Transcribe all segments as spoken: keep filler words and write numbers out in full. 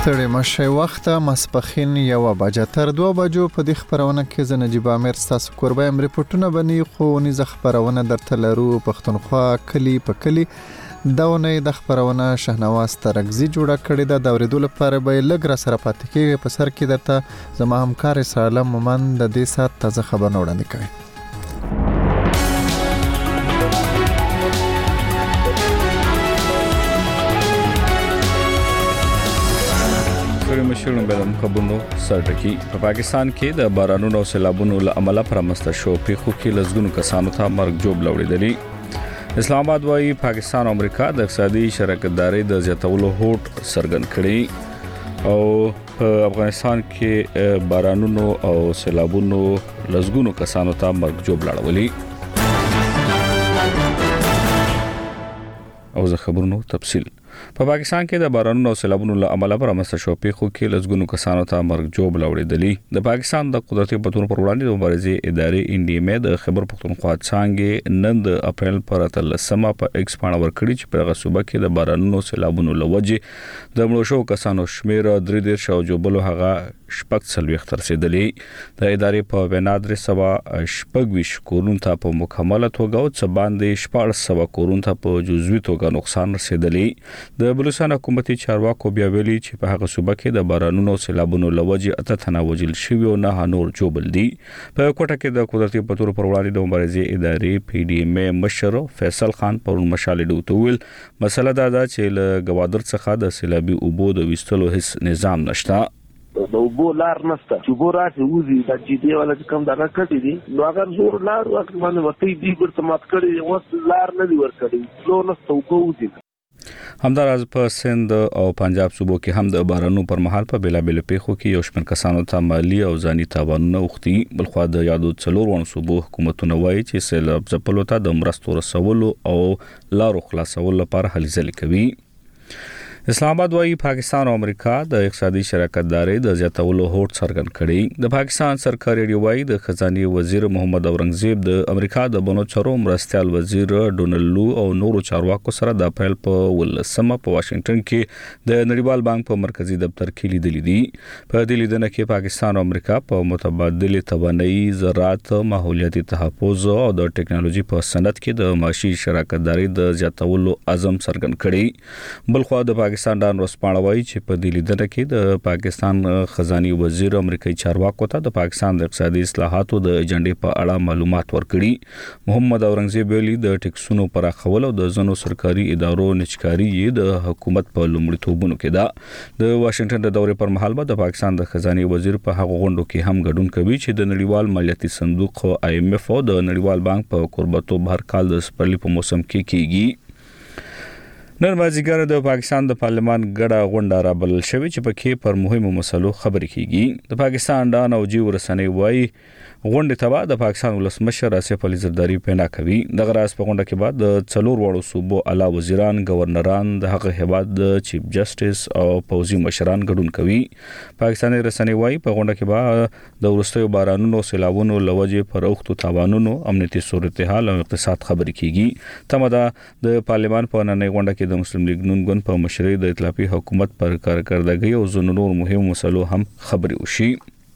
ستړي مشه وخت ماسپخین یو بجه تر دوه بجو په دې خبرونه کې ز نجيب امیر تاسو کوربه ام ریپورتونه بني خو نيز خبرونه درته لرو پښتونخوا کلی په کلی داونه د خبرونه شهنواز ترغزي جوړه کړې ده د اوریدو لپاره به لګ را سره پاتې کې په سر کې درته زما همکار سالم مومن د دې سات تازه خبر وړاندې کوي. مشرون بلم خبرونو سرټکی په پاکستان کې د بارانونو او سیلابونو له امله پرمسته شو پیښو کې لزګونو کسانو ته مرګ جوړ لوړېدلی. اسلام آباد وايي پاکستان او امریکا د اقتصادي شراکتداري د زیاتولو هوډ څرګند کړي او په افغانستان کې بارانونو او سیلابونو لزګونو کسانو ته مرګ جوړ لوړولي. او زه خبرونو تفصیل په پاکستان کې د بارانونو او سیلابونو له امله پرمسته شو پیښو کې لزګونو کسانو ته مرګ جوړ لوړېدلی. د پاکستان د قدرتي پتون پر وړاندې د مبارزې ادارې ان ډي ام ای د خبر پښتونخوا څنګه نن د اپریل پر اتلسمه په ایکس باندې ورکړي چې په غصوبه کې د بارانونو سیلابونو لوجه د مړو شو کسانو شمیر درې دېرش شو جوبلو هغه شپږ څلوېښت تر رسیدلی. د ادارې په وینا درې سوه شپږ ویشت کورونو ته په مکمله توګه او څه باندې شپږ سوه کورونو ته په جزوي توګه نقصان رسیدلی. د بلوچستان حکومتي چارواکو بیا ویلي چې په هغه صوبه کې د بارانونو او سیلابونو لوجه اته تنه وژل شوي او نه نور جوبل دي. په کوټه کې د قدرتي پتور پر وړاندې د مبارزې ادارې پی ډي ام ای مشر فیصل خان پرون مشالې دوتویل مسله دا ده چې له گوادر څخه د سیلابي اوبو د وستلو هیڅ نظام نشته. د اوبو لار نشته چې اوبو راځي وزي د جی ډي ولا کوم دغه کټی دي نو هغه زور لار وخت باندې وتی دی ګرته مات کړی اوس لار نه دی ور کړی نو نو اوبو وزي. همداراز په سند او پنجاب صوبو کې هم د بارانونو پر مهال په بیلابل پیښو کې یو شمېر کسانو ته مالی او ځاني تاوانونه اوختي. بلخوا د یادو څلور ون صوبو حکومتونه وایي چې سیلاب ځپلو ته د مرستو رسولو او لارو خلاصولو لپاره هلې ځلې کوي. اسلام آباد وايي پاکستان او امریکا د اقتصادي شراکتداري د زیاتولو هوډ څرګند کړي. د پاکستان سرکاري ریوای د خزاني وزیر محمد اورنګزیب د امریکا د بنو چارو مرستيال وزیر ډونلډ لو او نورو چارواکو سره د اپریل په ولسمه په واشنگټن کې د نړیوال بانک په مرکزی دفتر کې لیدل دي. په دې لیدنه کې پاکستان او امریکا په متبادل توانایي زراعت ماحولیاتي تحفظ او د ټکنالوژي په صنعت کې د معاشي شراکتداري د زیاتولو عزم څرګند کړي. بلخوا د پاکستان ډان رسپاڼوي چې په دې لیدنه کې د پاکستان خزاني وزیر امریکایي چارواکو ته د پاکستان د اقتصادي اصلاحاتو د ایجنډې په اړه معلومات ورکړي. محمد اورنګزیب ویلي د ټیکسونو پراخول او د ځنو سرکاري ادارو نچکاري د حکومت په لومړیتوبونو کې ده. د واشنگټن د دورې پر مهال به د پاکستان د خزاني وزیر په هغه غونډو کې هم ګډون کوي چې د نړیوال مالیاتي صندوق آی ایم ایف او د نړیوال بانک په قربتوب هر کال د سپرلي په موسم کې کیږي. نن مازیګر د پاکستان د پارلمان ګډه غونډه را بلل شوې چې پکې پر مهمو مسلو خبرې کیږي. د پاکستان ډان او جی ورسنۍ وایي غونډې ته د پاکستان ولسمشر آصف علي زرداری پینا کوي. دغه راز په غونډه کې بعد د څلور وړو صوبو اعلی وزیران گورنران د هغه هیواد د چیف جسټس او پوځي مشران ګډون کوي. پاکستاني رسنۍ وایي په غونډه کې بعد د ورستیو بارانونو سیلابونو لوجه پر اوختو تاوانونو امنیتي صورتحال او اقتصاد خبرې کیږي. تمه ده د پارلمان په نننۍ غونډه کې د مسلم لیگ نون ګوند په مشرۍ د ائتلافي حکومت پر کارکردګۍ او ځینو نور مهم مسلو هم خبرې وشي.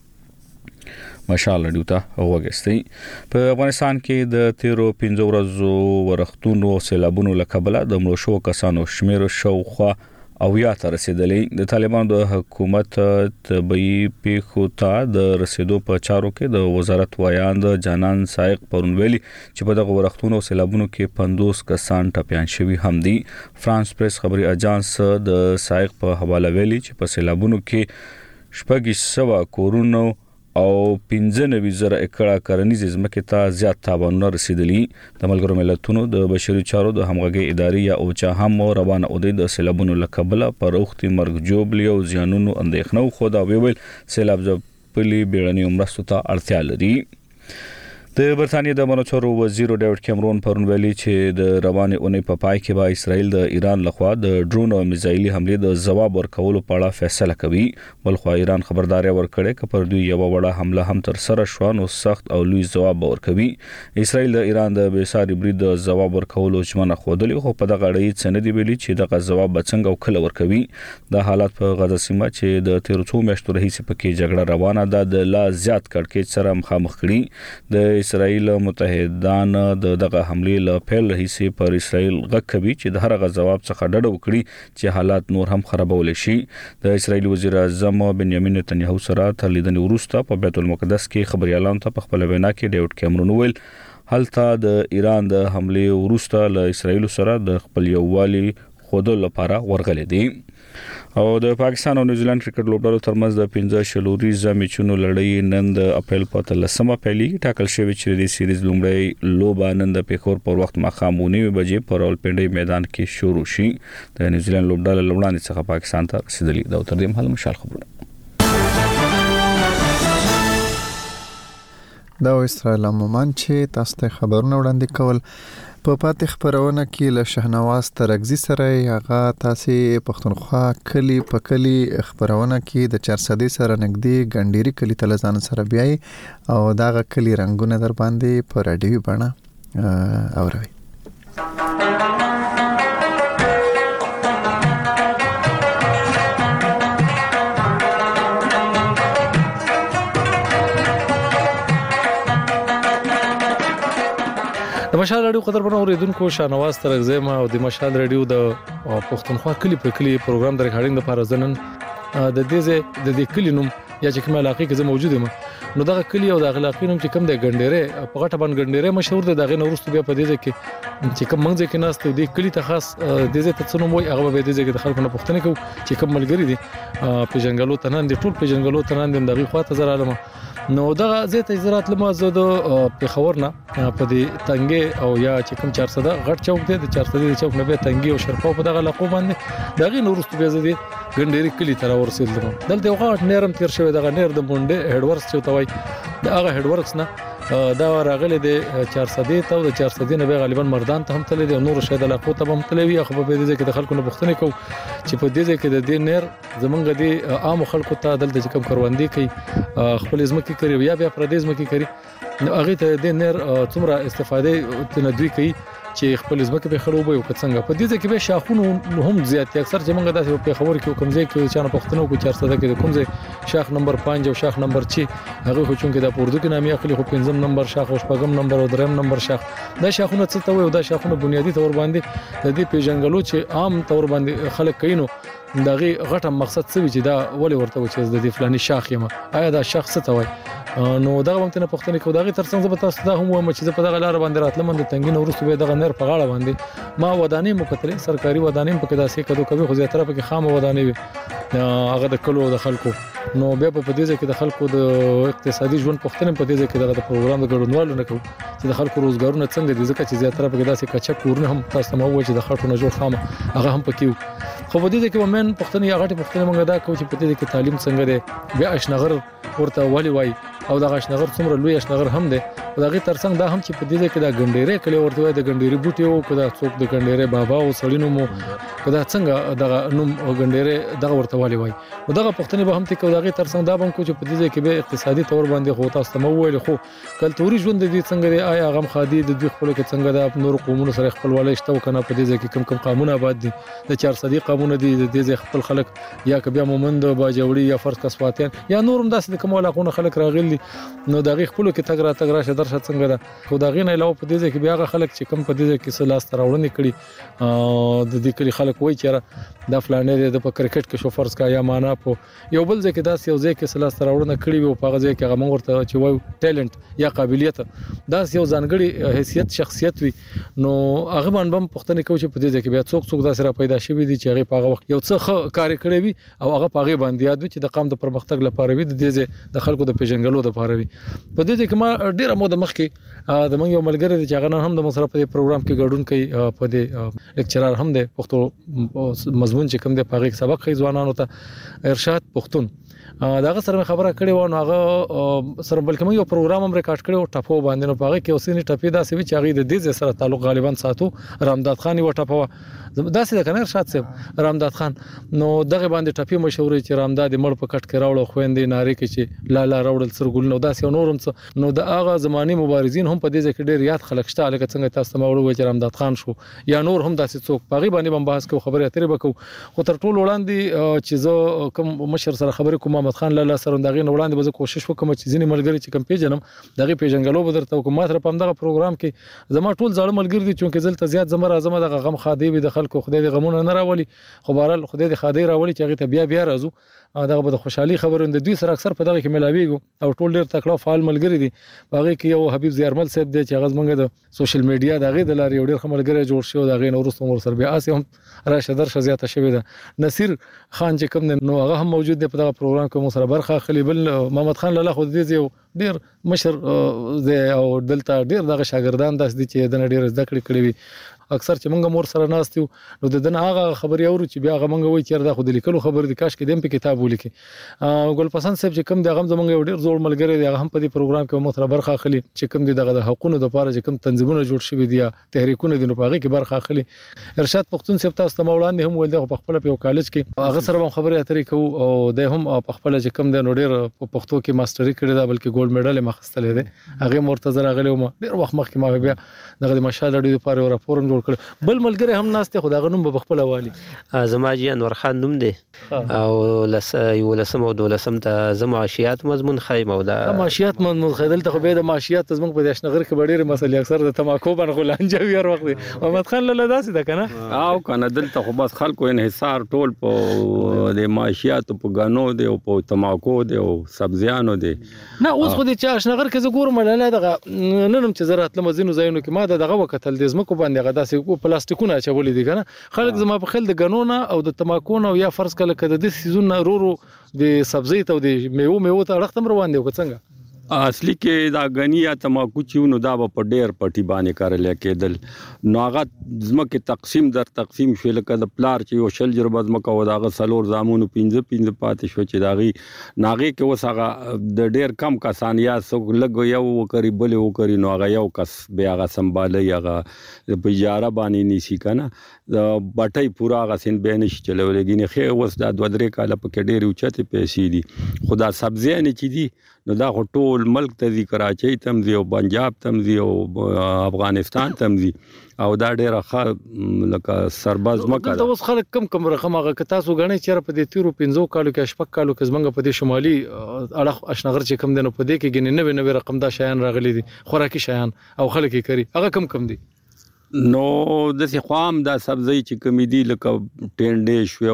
ماشاءالله ډیوته وګستي. په افغانستان کې د تیرو پنځو ورځو ورښتونو او سیلابونو له کبله د مړو شو کسانو شمیر شاوخوا او یا ته رسیدلې. د طالبانو د حکومت طبي پیښو ته د رسیدو په چارو کې د وزارت وایاند جانان سائق پرون ویلي چې په دغه ورښتونو او سیلابونو کې پنځوس کسان ټپيان شوي هم دي. فرانس پریس خبري اژانس د سائق په حواله ویلي چې په سیلابونو کې شپږ سوه کورونو او پنځه نوي زره ایکړه کرنیز ځمکې ته زیات تاوانونه رسیدلي. د ملګرو ملتونو د بشري چارو د همغږي ادارې یا اوچا هم روانه اودي د سیلابونو له کبله پر اوختي مرګ جوړبلي او زیانونو اندېښنه خو دا ویل سیلاب ځپلي بیړني مرستو ته اړتیا لري. د برتانیې د منچورو وزیر ډیوډ کیمرون پرون ویلي چې د روانې اونۍ په پای کې به اسرائیل د ایران لخوا د ډرون او میزایلي حمله د جواب ورکولو په اړه فیصله کوي. بلخو ایران خبرداري ورکړې چې پر دوی یو وړه حمله هم تر سره شو نو سخت او لوی جواب ورکوي. اسرائیل د ایران د بیساري برید د جواب ورکولو ژمنه خوده خو په دغه اړه څه نه دی ویلي چې دغه جواب څنګه او کله ورکوي. د حالت په غزه سیمه چې د تیر څو میاشتو راهیسې پکې جګړه روانه ده د لا زیات کړکېچ سره مخامخ کړي. د اسرائیل متحدان د دغه حمله له پیل راهیسې پر اسرائیل غږ کوي چې د هرغه جواب څخه ډډه وکړي چې حالات نور هم خرابول شي. د اسرائیل وزیر اعظم بنیامین نتنیاهو سره تر لیدنې وروسته په بیت المقدس کې خبريالانو ته په خپل وینا کې ډیوډ کیمرون ویل هلته د ایران د حمله وروسته له اسرائیل سره د خپل یووالي خودلو لپاره ورغلي دي. او د پاکستان او نیوزیلند کرکټ لوبډلو ترمنځ د پنځه شلوريزه میچونو لړۍ نن د اپریل په تلسمه پیلي ټاکل شوی چې د سیریز لومړی لوبه نن د پیښور پر وخت ماښام نهه بجې په راولپنډي میدان کې شروع شي. د نیوزیلند لوبډله لومړني څخه پاکستان ته رسیدلی دا تر دې مهال مشال خبرونه دا اسرائیل عمومان چې تاسو ته خبرونه وړاندې کول په پاتې خبرونه کې له شهنواز ترغزي سره هغه تاسو پښتونخوا کلی په کلی خبرونه کې د چار صدې سره نګدي ګنډيري کلی تلزان سره بیاي او داغه کلی رنگونه در باندې په رادیو بڼه اوروي. د مشال رادیو قدرمنو اوریدونکو شانواز ترغزی ما او د مشال رادیو د پښتونخوا کلی په کلی پروګرام د ریکارډینګ لپاره ځنن د دې د دې کلی نوم یا چې کومه علاقه کې زه موجود یم نو دغه کلی او د علاقې نوم چې کوم د ګنډيره په غټه باندې ګنډيره مشهور ده دغه نورستو بیا په دې کې چې کوم منځ کې ناست دی کلی ته خاص د دې ته څنو وای هغه به دې کې د خلکو نه پوښتنه کوي چې کوم ملګری دي په جنگلو تنان دي ټول په جنگلو تنان دي دغه خواته زر عالم نو دغه زه ته زراعت لمه زه د پیښور نه په دې تنګي او یا چې کوم چار صدا غټ چوک دی د چار صدا چوک نه به تنګي او شرپاو په دغه لقب باندې دغه نورستو به زه ګنډيري کلی تر ورسېدل دلته وغه نرم تیر شوی دغه نیر د مونډه هډ ورکس چې توای د هغه هډ ورکس نه دا راغله د چار صدې ته او د چار صدې نه به غالبا مردان ته هم تللی دی نور شاید علاقو ته هم تللی وي خو په دې کې د خلکو نه پوښتنه کو چې په دې کې د دې نیر زمونږ د عام خلکو ته دلته کوم کاروندې کوي خپل ځمکې کوي یا بیا پردیس ځمکې کوي نو هغه ته د نیر څومره استفاده تنه دوی کوي چې خپل ځمکه به خړوبې او څنګه په دې کې به شاخونه هم زیات اکثر چې موږ داسې په خبر کې کوم ځای کې چې نه پښتنو کو چار صدا کې کوم ځای شاخ نمبر پنځه او شاخ نمبر छह هغه خو چونکې د اردو کې نامي اخلي خو پنځم نمبر شاخ او شپږم نمبر او دریم نمبر شاخ دا شاخونه څه ته وي او دا شاخونه بنیادی تور باندې د دې پیژنګلو چې عام تور باندې خلک کینو دغه غټه مقصد څه وي چې دا ولې ورته و چې د دې فلاني شاخ یم آیا دا شاخ څه ته وي نو دا هم ته پښتني کو دغه ترڅنګ زه به تاسو دا هم وایم چې په دغه لار باندې راتلم د تنګین ورسته به دغه نر په غاړه باندې ما ودانې مکتلې سرکاري ودانې په کدا سي کدو کوي خو زیاتره په خام ودانې وي هغه د کلو د خلکو نو بیا په دې ځکه د خلکو د اقتصادي ژوند پښتنه په دې ځکه دغه پروګرام د ګډونوالو نه کوي چې د خلکو روزګارونه څنګه دي ځکه چې زیاتره په داسې کچا کورونه هم تاسو مو وایي چې د خلکو نه جوړ خامه هغه هم پکې خو په دې کې ومن پښتني هغه پښتنه موږ دا کوي چې په دې کې تعلیم څنګه دی بیا اشنغر ورته ولي وای او دا اشنغر څومره لوی اشنغر هم دی او دغه ترڅنګ دا هم چې په دې کې دا ګنډيره کلی ورته وای د ګنډيري بوټي او کدا څوک د ګنډيره بابا او سړینو مو کدا څنګه دغه نوم ګنډيره دغه ورته ولي وای او دغه پښتني به هم ته کو دغه ترڅنګ دا هم کو چې په دې کې به اقتصادي تور باندې خو تاسو مو ویل خو کلتوري ژوند دي څنګه دی آیا غم خادي د دوی خپل کې څنګه د نور قومونو سره خپل ولای شته کنه په دې کې کم کم قانون آباد دي د چار صدې قانون دي د دې خپل خلک یا کبیا مومند باجوړي یا فرض کسواتیان یا نورم داسې کوم علاقونه خلک راغلي نو دغه خپل کې تګ را تګ را شه درشه څنګه ده خو دغه نه علاوه په دې کې بیا خلک چې کم په دې کې سلاس تراوړنې کړي د دې کلی خلک وایي چې دا فلانې د په کرکټ کې شو فرض کا یا معنا په یو بل ځکه داس یو ځکه سلاس تراوړنه کړي وي په هغه ځکه هغه مونږ ورته چې وایو ټیلنت یا قابلیت داس یو ځانګړي حیثیت شخصیت وي نو هغه باندې هم پښتنه کوي چې په دې ځکه بیا څوک څوک داسې را پیدا شوی دي چې هغه په هغه وخت یو څه کار کړی وي او هغه په هغه باندې یاد وي چې د قام د پرمختګ لپاره وي د دې د خلکو د پیژنګلو لپاره وي په دې کې ما ډیره مو د مخ کې د موږ یو ملګری چې هغه هم د مصرف په پروګرام کې ګډون کوي په دې لیکچرر هم د پښتو مضمون چې کوم د پاغي سبق خې ځوانانو ته ارشاد پښتون دا سره خبره کړې و نو هغه سره بلکې موږ یو پروګرام هم ریکارډ کړو ټپو باندې نو پاره کې اوسې نه ټپې داسې وی چې هغه د دې سره تعلق غالبا ساتو رامداد خان و ټپو داسې د کنه ارشاد صاحب رامداد خان نو دغه باندې ټپې مشهور چې رامداد مړ په کټ کې راوړل خويندې ناری کې چې لا لا راوړل سرګل نو داسې نورم نو د هغه زماني مبارزین هم په دې ځکه ډېر یاد خلک شته لکه څنګه تاسو ما وړو چې رامداد خان شو یا نور هم داسې څوک پاغي باندې هم بحث کوو خبرې اترې وکړو خو تر ټولو وړاندې چې زه کوم مشر سره خبرې کوم محمد خان لاله سره دغه وړاندې به کوشش وکم چې ځینې ملګری چې کم پیژنم دغه پیژنګلو به درته کوم ماته په دغه پروګرام کې زما ټول ځاړه ملګری دي چې زلته زیات زما راځم دغه غم خادي به د خلکو خدای دې غمونه نه راولي خو بهرال خدای دې خادي راولي چې هغه ته بیا بیا راځو دغه به د خوشحالي خبرونه د دوی سره اکثر په دغه کې ملاويږي او ټول ډېر تکړه فعال ملګری دي هغه کې یو حبیب زیارمل صاحب دی چې هغه زمونږ د سوشل میډیا دغه د لارې ډېر خملګری جوړ شو دغه نورستو مور سره بیا اسې هم راشه درشه زیاته شوې ده نصیر خان چې کوم نو هغه هم موجود دی په دغه پروګرام کې مو سره برخه اخلي بل محمد خان لاله خو دې یو ډېر مشر دی او دلته ډېر دغه شاګردان داس دي چې د ډېر زده کړې کړې وي اکثر چې موږ مور سره ناستو نو د دن هغه خبري اورو چې بیا هغه موږ وایي چې دا خو د لیکلو خبر دي کاش کې دیم په کتاب ولیکي ګل پسند صاحب چې کوم د غم زمونږ یو ډیر زوړ ملګری دی هغه هم په دې پروګرام کې مو سره برخه اخلي چې کوم دغه د حقوقو د لپاره چې کوم تنظیمونه جوړ شوي دي تحریکونه دي نو په هغه کې برخه اخلي ارشاد پختون صاحب تاسو ته مولانا هم ول د خپل په کالج کې هغه سره هم خبرې اترې کوو او د هم په خپل چې کوم د نو ډیر په پښتو کې ماستري کړی دا بلکې ګولډ میډل مخستلې ده هغه مرتضی راغلی و ډیر وخت مخکې ما بیا دغه مشال لري لپاره راپور جوړ کړ بل ملګری هم ناشته خدای غنوم په خپل والی زما جی انور خان نوم دی او لس یو لسم او دولسم ته زما معاشيات مضمون خیم او دا معاشيات مضمون خیدل ته به د معاشيات زموږ په داشنغر کې ډېر مسلې اکثر د تماکو باندې غلانجه ویر وخت محمد خان لاله داسې ده کنه او کنه دلته خو بس خلکو انحصار ټول په د معاشيات په غنو دی او په تماکو دی او سبزیانو دی نه اوس خو د چاشنغر کې زګور مړاله دغه ننم چې زراعت لمزینو زاینو کې ما دغه وکتل د زمکو باندې غدا سي پلاستیکونه چولې دي کنه خلک زما په خل د غنونه او د تماکو او یا فرض کله کده د سيزون رورو د سبزی ته د میوه میوه ته رختم روان دی وڅنګه اصلي کې دا غنیه تماکو چېونو دا په ډېر پټي باندې کارل کېدل نو هغه زمکه تقسیم در تقسیم شو لکه د پلار چې یو شل جربه زمکه و داغه سلور زامونو پنځه پنځه پاتې شو چې داغي ناغي کې وسغه د ډېر کم کسان یا سو لګ یو وکړي بل وکړي نو هغه یو کس بیا هغه سنبالي هغه په اجاره باندې نيسي کنه د بټي پورا هغه سین به نشي چلولګي نه خو وس دا دوه درې کاله په کې ډېر اوچته پیسې دي خدا سبزی نه چي دي نو دا ټول ملک ته ذکر کراچي تم دی او پنجاب تم دی او افغانستان تم دی او دا ډیره ښه لکه سرباز مکه دا اوس خلک کم کم رقم هغه که تاسو غنئ چیرې په دې تیرو پنځو کالو کې شپږ کالو کې زمونږ په دې شمالي اړخ اشنغر چې کم دی نو په دې کې ګنې نوې نوې رقم دا شیان راغلي دي خوراکي شیان او خلک یې کوي هغه کم کم دي نو د څه خام دا سبزی چې کمی دی لکه ټینډې شو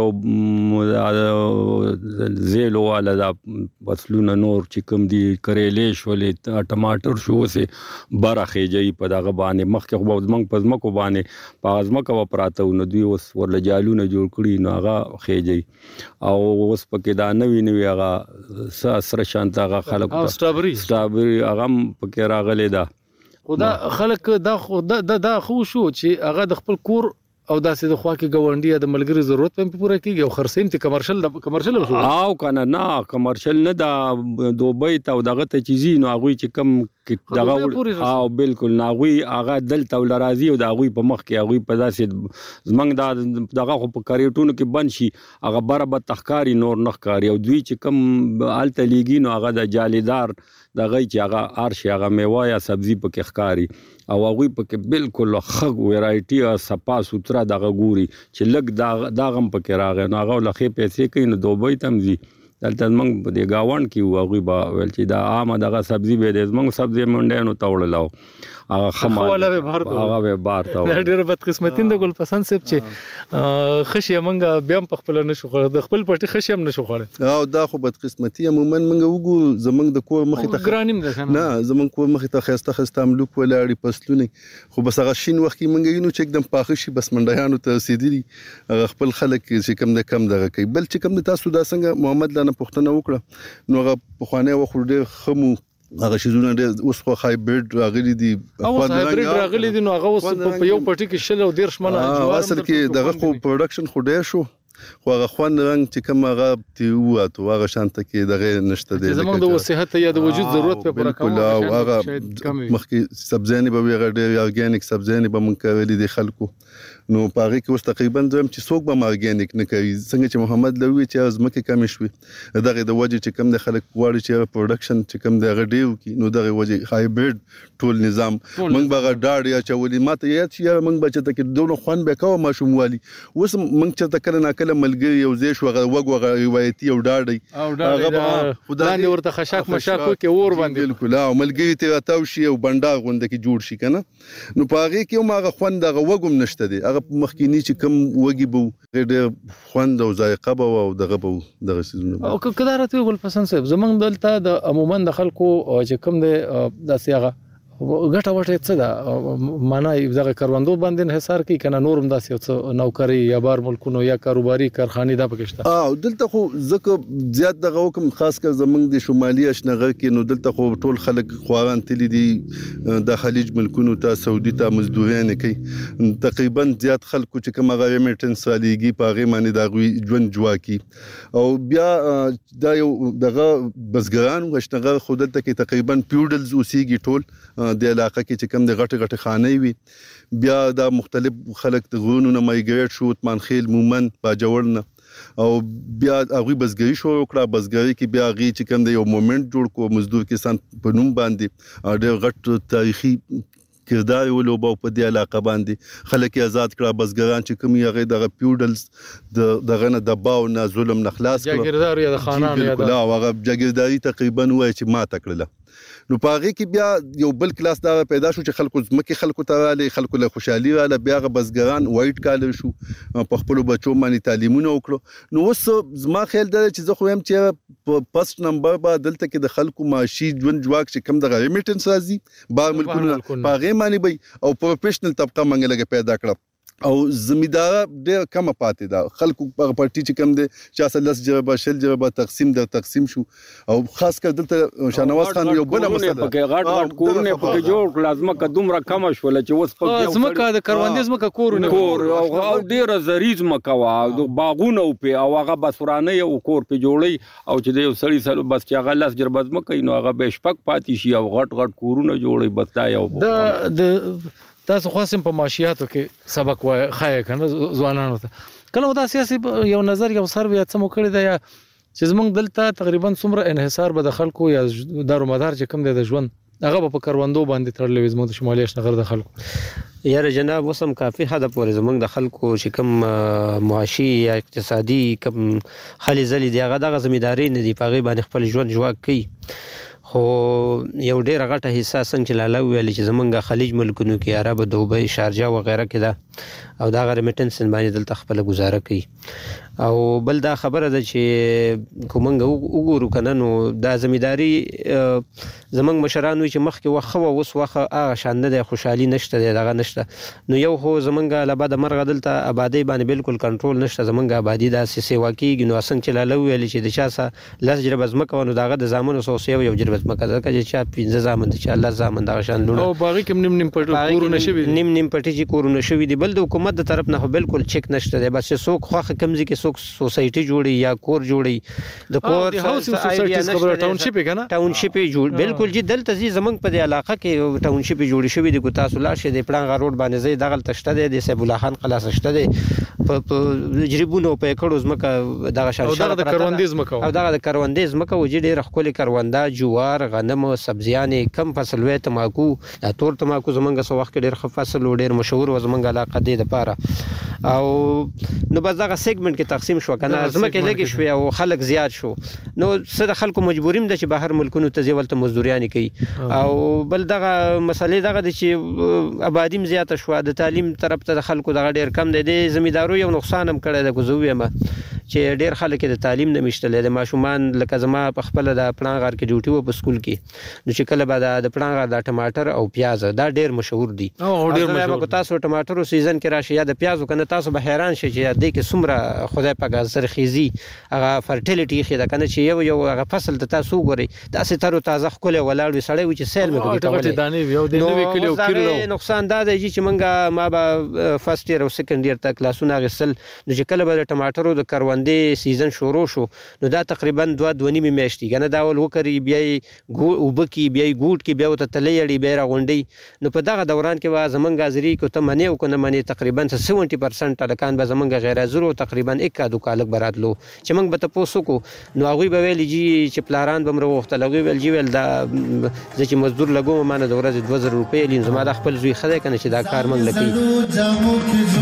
او زیلو والا دا فصلونه نور چې کم دی کریلې شولې ټماټر شو سه برخه جاي په دغه باندې مخکې خو زمنګ په زمکو باندې په ازمکه و پراته نو دوی اوس ورل جالونه جوړ کړي نو هغه خېجي او اوس پکې دا نوی نوی هغه سره شانت هغه خلک سترابري سترابري هغه پکې راغلي دا خدا خلک دا خو دا دا خو شو چې هغه د خپل کور او داسې د خوا کې ګاونډي د ملګری ضرورت په پوره کیږي او خرڅین ته کمرشل د کمرشل شو او کنه نه کمرشل نه دا دوبۍ ته او دغه ته چیزي نو هغه چې کم دغه او بالکل ناغوي هغه دلته ولرازي او دغه په مخ کې هغه په داسې زمنګ دا دغه خو په کریټونو کې بند شي هغه برابر تخکاری نور نخکاری او دوی چې کم الته لیګي نو هغه د جالیدار دغه چې هغه ارشي هغه میوه یا سبزی په ښکاری او هغه په بالکل خغ ورایټي او صفا سوتره دغه ګوري چې لګ دا دغه په کې راغی نو هغه لخې پیسې کوي نو دوبۍ تمزي دلته موږ په دې گاوند کې وغوي با ول چې دا عامه دغه سبزی به د موږ سبزی مونډه نو تاوړلو هغه خماله به بار ته هغه به بار ته ډېر بد قسمتین د ګل پسند سپ چې خشي منګه بیا په خپل نشو خړ د خپل پټي خشي هم نشو خړ او دا خو بد قسمتي عموما منګه وګو زمنګ د کور مخې ته ګرانیم ده نه زمنګ کور مخې ته خسته خسته املوک ولاړی پسلونه خو بس هغه شین وخت کې منګه نو چې एकदम پاخه شي بس منډیانو ته سیدلی خپل خلک چې کم نه کم دغه کوي بل چې کم تاسو دا څنګه محمد لاله پښتنه وکړه نو هغه په خوانه وخت ډېر خمو هغه شیزونه ډېر اوس خو هایبرید راغلي دي او هایبرید راغلي دي نو هغه اوس په یو پټي کې شل او ډېر شمنه اصل کې دغه خو پروډکشن خو ډېر شو خو هغه خوند رنګ چې کوم هغه تی وته هغه شانته کې دغه نشته دی زمونږ د صحت یا د وجود ضرورت په پوره کولو او هغه مخکې سبزیانې به وي غړي ارګانیک سبزیانې به مونږ کولې دي خلکو نو پاره کې اوس تقریبا زم چې څوک به ارګانیک نه کوي څنګه چې محمد لوی چې ازمکه کم شوي دغه د وجه چې کم د خلک واړي چې پروډکشن چې کم د غډیو کې نو دغه وجه هایبرید ټول نظام مونږ به ډاډ یا چولې ماته یا چې مونږ بچته کې دونه خوان به کوه ماشوموالي اوس مونږ چې تکل نه کله ملګری یو ځای شو وګ وګ روایتي او ډاډي هغه به خدای ورته خشاک مشاکو کې اور باندې بالکل او ملګری ته تاو شي او بنډا غونډه کې جوړ شي کنه نو پاره کې ما خوان دغه وګم نشته دي مخکینی چې کوم وږي بو ډېر خوند او ذایقه بو او دغه بو دغه سيزونه او کله راته ګل پسند صاحب زمنګ دلته د عموما د خلکو چې کوم د سیاغه ګټه وټه څه ده معنی دغه کاروندو باندې انحصار کوي کنه نورم داسې څه نوکری یا بار ملکونو یا کاروباري کارخانه دا پکشته اه دلته خو ځکه زیات دغه حکم خاص کر زمنګ د شمالي اشنغر کې نو دلته خو ټول خلک خواران تللی دي د خلیج ملکونو ته سعودي ته مزدورین کوي تقریبا زیات خلکو چې کوم غوړي میټن ساليږي پاغه معنی دا ژوند جواکی او بیا دا یو دغه بسګران اشنغر خو دلته کې تقریبا پیوډلز اوسېږي ټول د علاقه کې چې کوم د غټ غټ خانه وي بیا دا مختلف خلک د غرونو نه مایګریټ شو تمان خیل مومن باجوړنه او بیا هغه بسګری شو کړه بسګری کې بیا غي چې کوم د یو مومنت جوړ کو مزدور کسان په نوم باندې ډېر غټ تاریخي کردار ولوبو په دې علاقه باندې خلک آزاد کړه بسګران چې کوم یغه د پیوډلز د دغه نه دباو نه ظلم نه خلاص کړه جاګیردار یا د خانان یا د هغه جاګیرداري تقریبا وای چې ما تکړه نو پاره کې بیا یو بل کلاس دا پیدا شو چې خلکو زمکه خلکو ته رااله خلکو له خوشحالي رااله بیا غ بسګران وایټ کالر شو په خپل بچو باندې تعلیمونه وکړو نو اوس زما خیال دی چې زه خو هم چې پست نمبر با دلته کې د خلکو معاشي ژوند جواک چې کم د ریمیټنس راځي بار ملکونه پاغه معنی به او پروفیشنل طبقه منګلګه پیدا کړه او زمیدار ډېر کم پاتې دا خلکو په پارټي چې کم دي چې اصل لس جواب شل جواب تقسیم د تقسیم شو او خاص کر دلته شاهنواز خان یو بل مسله په غاټ غاټ کورونه په جوړ لازمه قدمره کم شول چې اوس په زمکه د کروندې زمکه کورونه کور او ډېر زریز مکوا د باغونه په او هغه بسورانه یو کور په جوړي او چې د یو سړی سره بس چې هغه لاس جربز مکه نو هغه به شپک پاتې شي او غټ غټ کورونه جوړي بس دا یو د تاسو خاصم په معاشياتو کې سبق وای خای کنه ځوانانو ته کله دا سیاسي یو نظر یو سروي څه مو کړی دی چې زمونږ دلته تقریبا څومره انحصار به د خلکو یا دارومدار چې کم دی د ژوند هغه په کاروندو باندې تړلې زموږ د شمالي اشنغر د خلکو یاره جناب وسم کافي حد پورې زمونږ د خلکو چې کم معاشي یا اقتصادي کم خالي زلي دی هغه د ځمېداري نه دی پاغي باندې خپل ژوند جواک کوي خو یو ډېر غټه حصہ څنګه چې لاله ویل چې زمونږ خلیج ملکونو کې عرب دوبۍ شارجه وغیرہ کې دا او دا غره میټنس باندې دلته خپل گزاره کوي او بل دا خبره ده چې کومنګ وګورو کنه نو دا زمیداری زمونږ مشران وي چې مخکې وخه وس وخه هغه شان نه خوشحالي نشته دغه نشته نو یو هو زمونږ لبا د مرغ دلته آبادی باندې بالکل کنټرول نشته زمونږ آبادی دا سیوا کیږي نو څنګه چې لاله ویل چې د چا لاس جرب زمکه ونو دغه د زامنو سوسیو یو جرب زمکه ځکه چې چا پنځه زامن چې الله زامن دا شان لونه او باغی کوم نیم نیم پټ کورونه شوی نیم نیم پټی چې کورونه شوی دی بل د حکومت د طرف نه بالکل چک نشته دی بس څوک خوخه کمزې کې څوک سوسایټي جوړي یا کور جوړي د کور سوسایټي خبره ټاونشپ کنه ټاونشپ جوړ بالکل جی دلته زی زمنګ په علاقه کې ټاونشپ جوړی شوی دی کو تاسو لا شه د پلان غروډ باندې زی دغه تشته دی د سیب الله خان خلاص شته دی په جریبونو په کړو زمکه دغه شان او دغه کروندیز مکو او دغه کروندیز مکو جی ډیر خپل کروندا جوار غنم سبزیان کم فصل وې تماکو دا تور تماکو زمنګ سو وخت ډیر فصل ډیر مشهور و زمنګ علاقه دی د پاره او نو بس دغه سیګمنټ کې تقسیم شو کنه زمکه لګي شو او خلک زیات شو نو سره خلکو مجبوریم د چې بهر ملکونو ته ځولته مزدوریان کوي او بل دغه مسلې دغه د چې آبادیم زیات شو د تعلیم طرف ته خلکو دغه ډیر کم دی د زمیدارو یو نقصان هم کړی د کوزوې ما چې ډیر خلک د تعلیم نه مشتلې د ماشومان لکه زما په خپل د پړان غار کې ډیوټي و په سکول کې نو چې کله به د پړان غار د ټماټر او پیاز دا ډیر مشهور دي او ډیر مشهور تاسو ټماټر سیزن کې راشي یا د پیازو کنه تاسو به حیران شئ چې د کې څومره خدای پاک سرخیزي هغه فرټیلیټي خې دا کنه چې یو یو هغه فصل د تاسو ګوري داسې تر تازه خپل ولاړ وي سړی و چې سیل مې کوي دانې یو د نوې کلیو کړو نقصان دا دی چې منګه ما به فرست ایئر او سیکنډ ایئر تک کلاسونه غسل نو چې کله به د ټماټرو د کروندې سیزن شروع شو نو دا تقریبا دوه دوه نیمه میاشتې کنه دا ول وکړي بیا وبکی بیا ګوټ کې بیا ته تلې اړي بیا راغونډي نو په دغه دوران کې وا زمونږ غازری کو ته منی او کنه منی تقریبا سبعین پرسنٹ تلکان به زمونږ غیر حاضر تقریبا یک کا دو کالک براتلو چې موږ به تاسو کو نو هغه به ویل جی چې پلاران بمره وخت لګوي ول جی ول دا چې مزدور لګوم مانه د ورځې دوه زره روپۍ لین زما د خپل زوی خدای کنه چې دا کار موږ لکې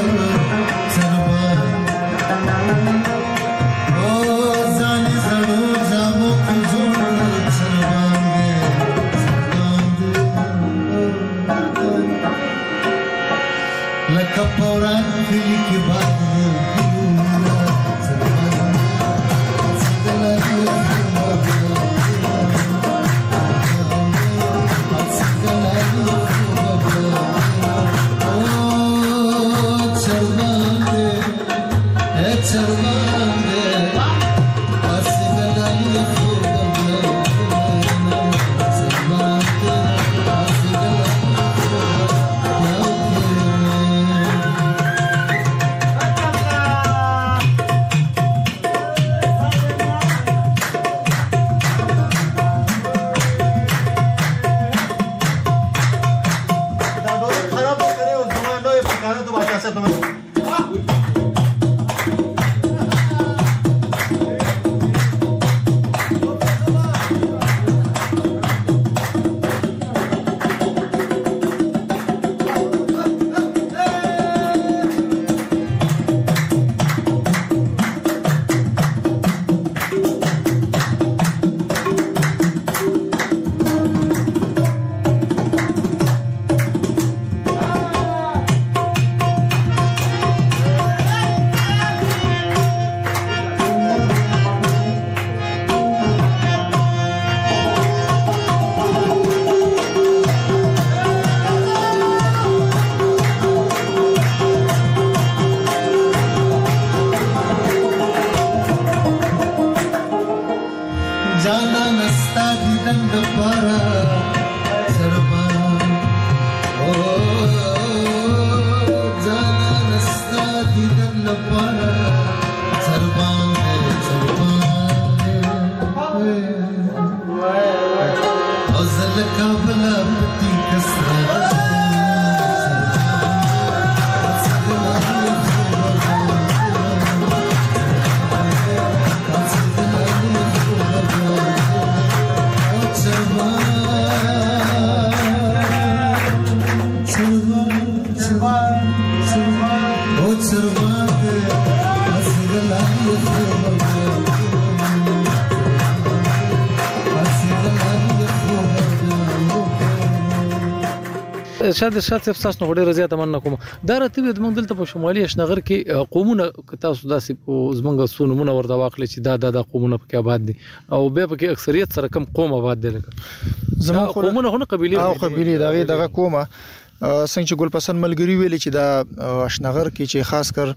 شاید شاید تاسو نو ډیره زیاته مننه کوم دا راته د موږ دلته په شمالي اشنغر کې قومونه تاسو داسې زمونږ سونمونه ورته واخلې چې دا د قومونه په کې آباد دي او بیا په کې اکثریت سره کم قوم آباد دي لکه زموږ قومونه هونه قبيله او قبيله دغه دغه قومه څنګه چې ګلپسند ملګری ویل چې دا اشنغر کې چې خاص کر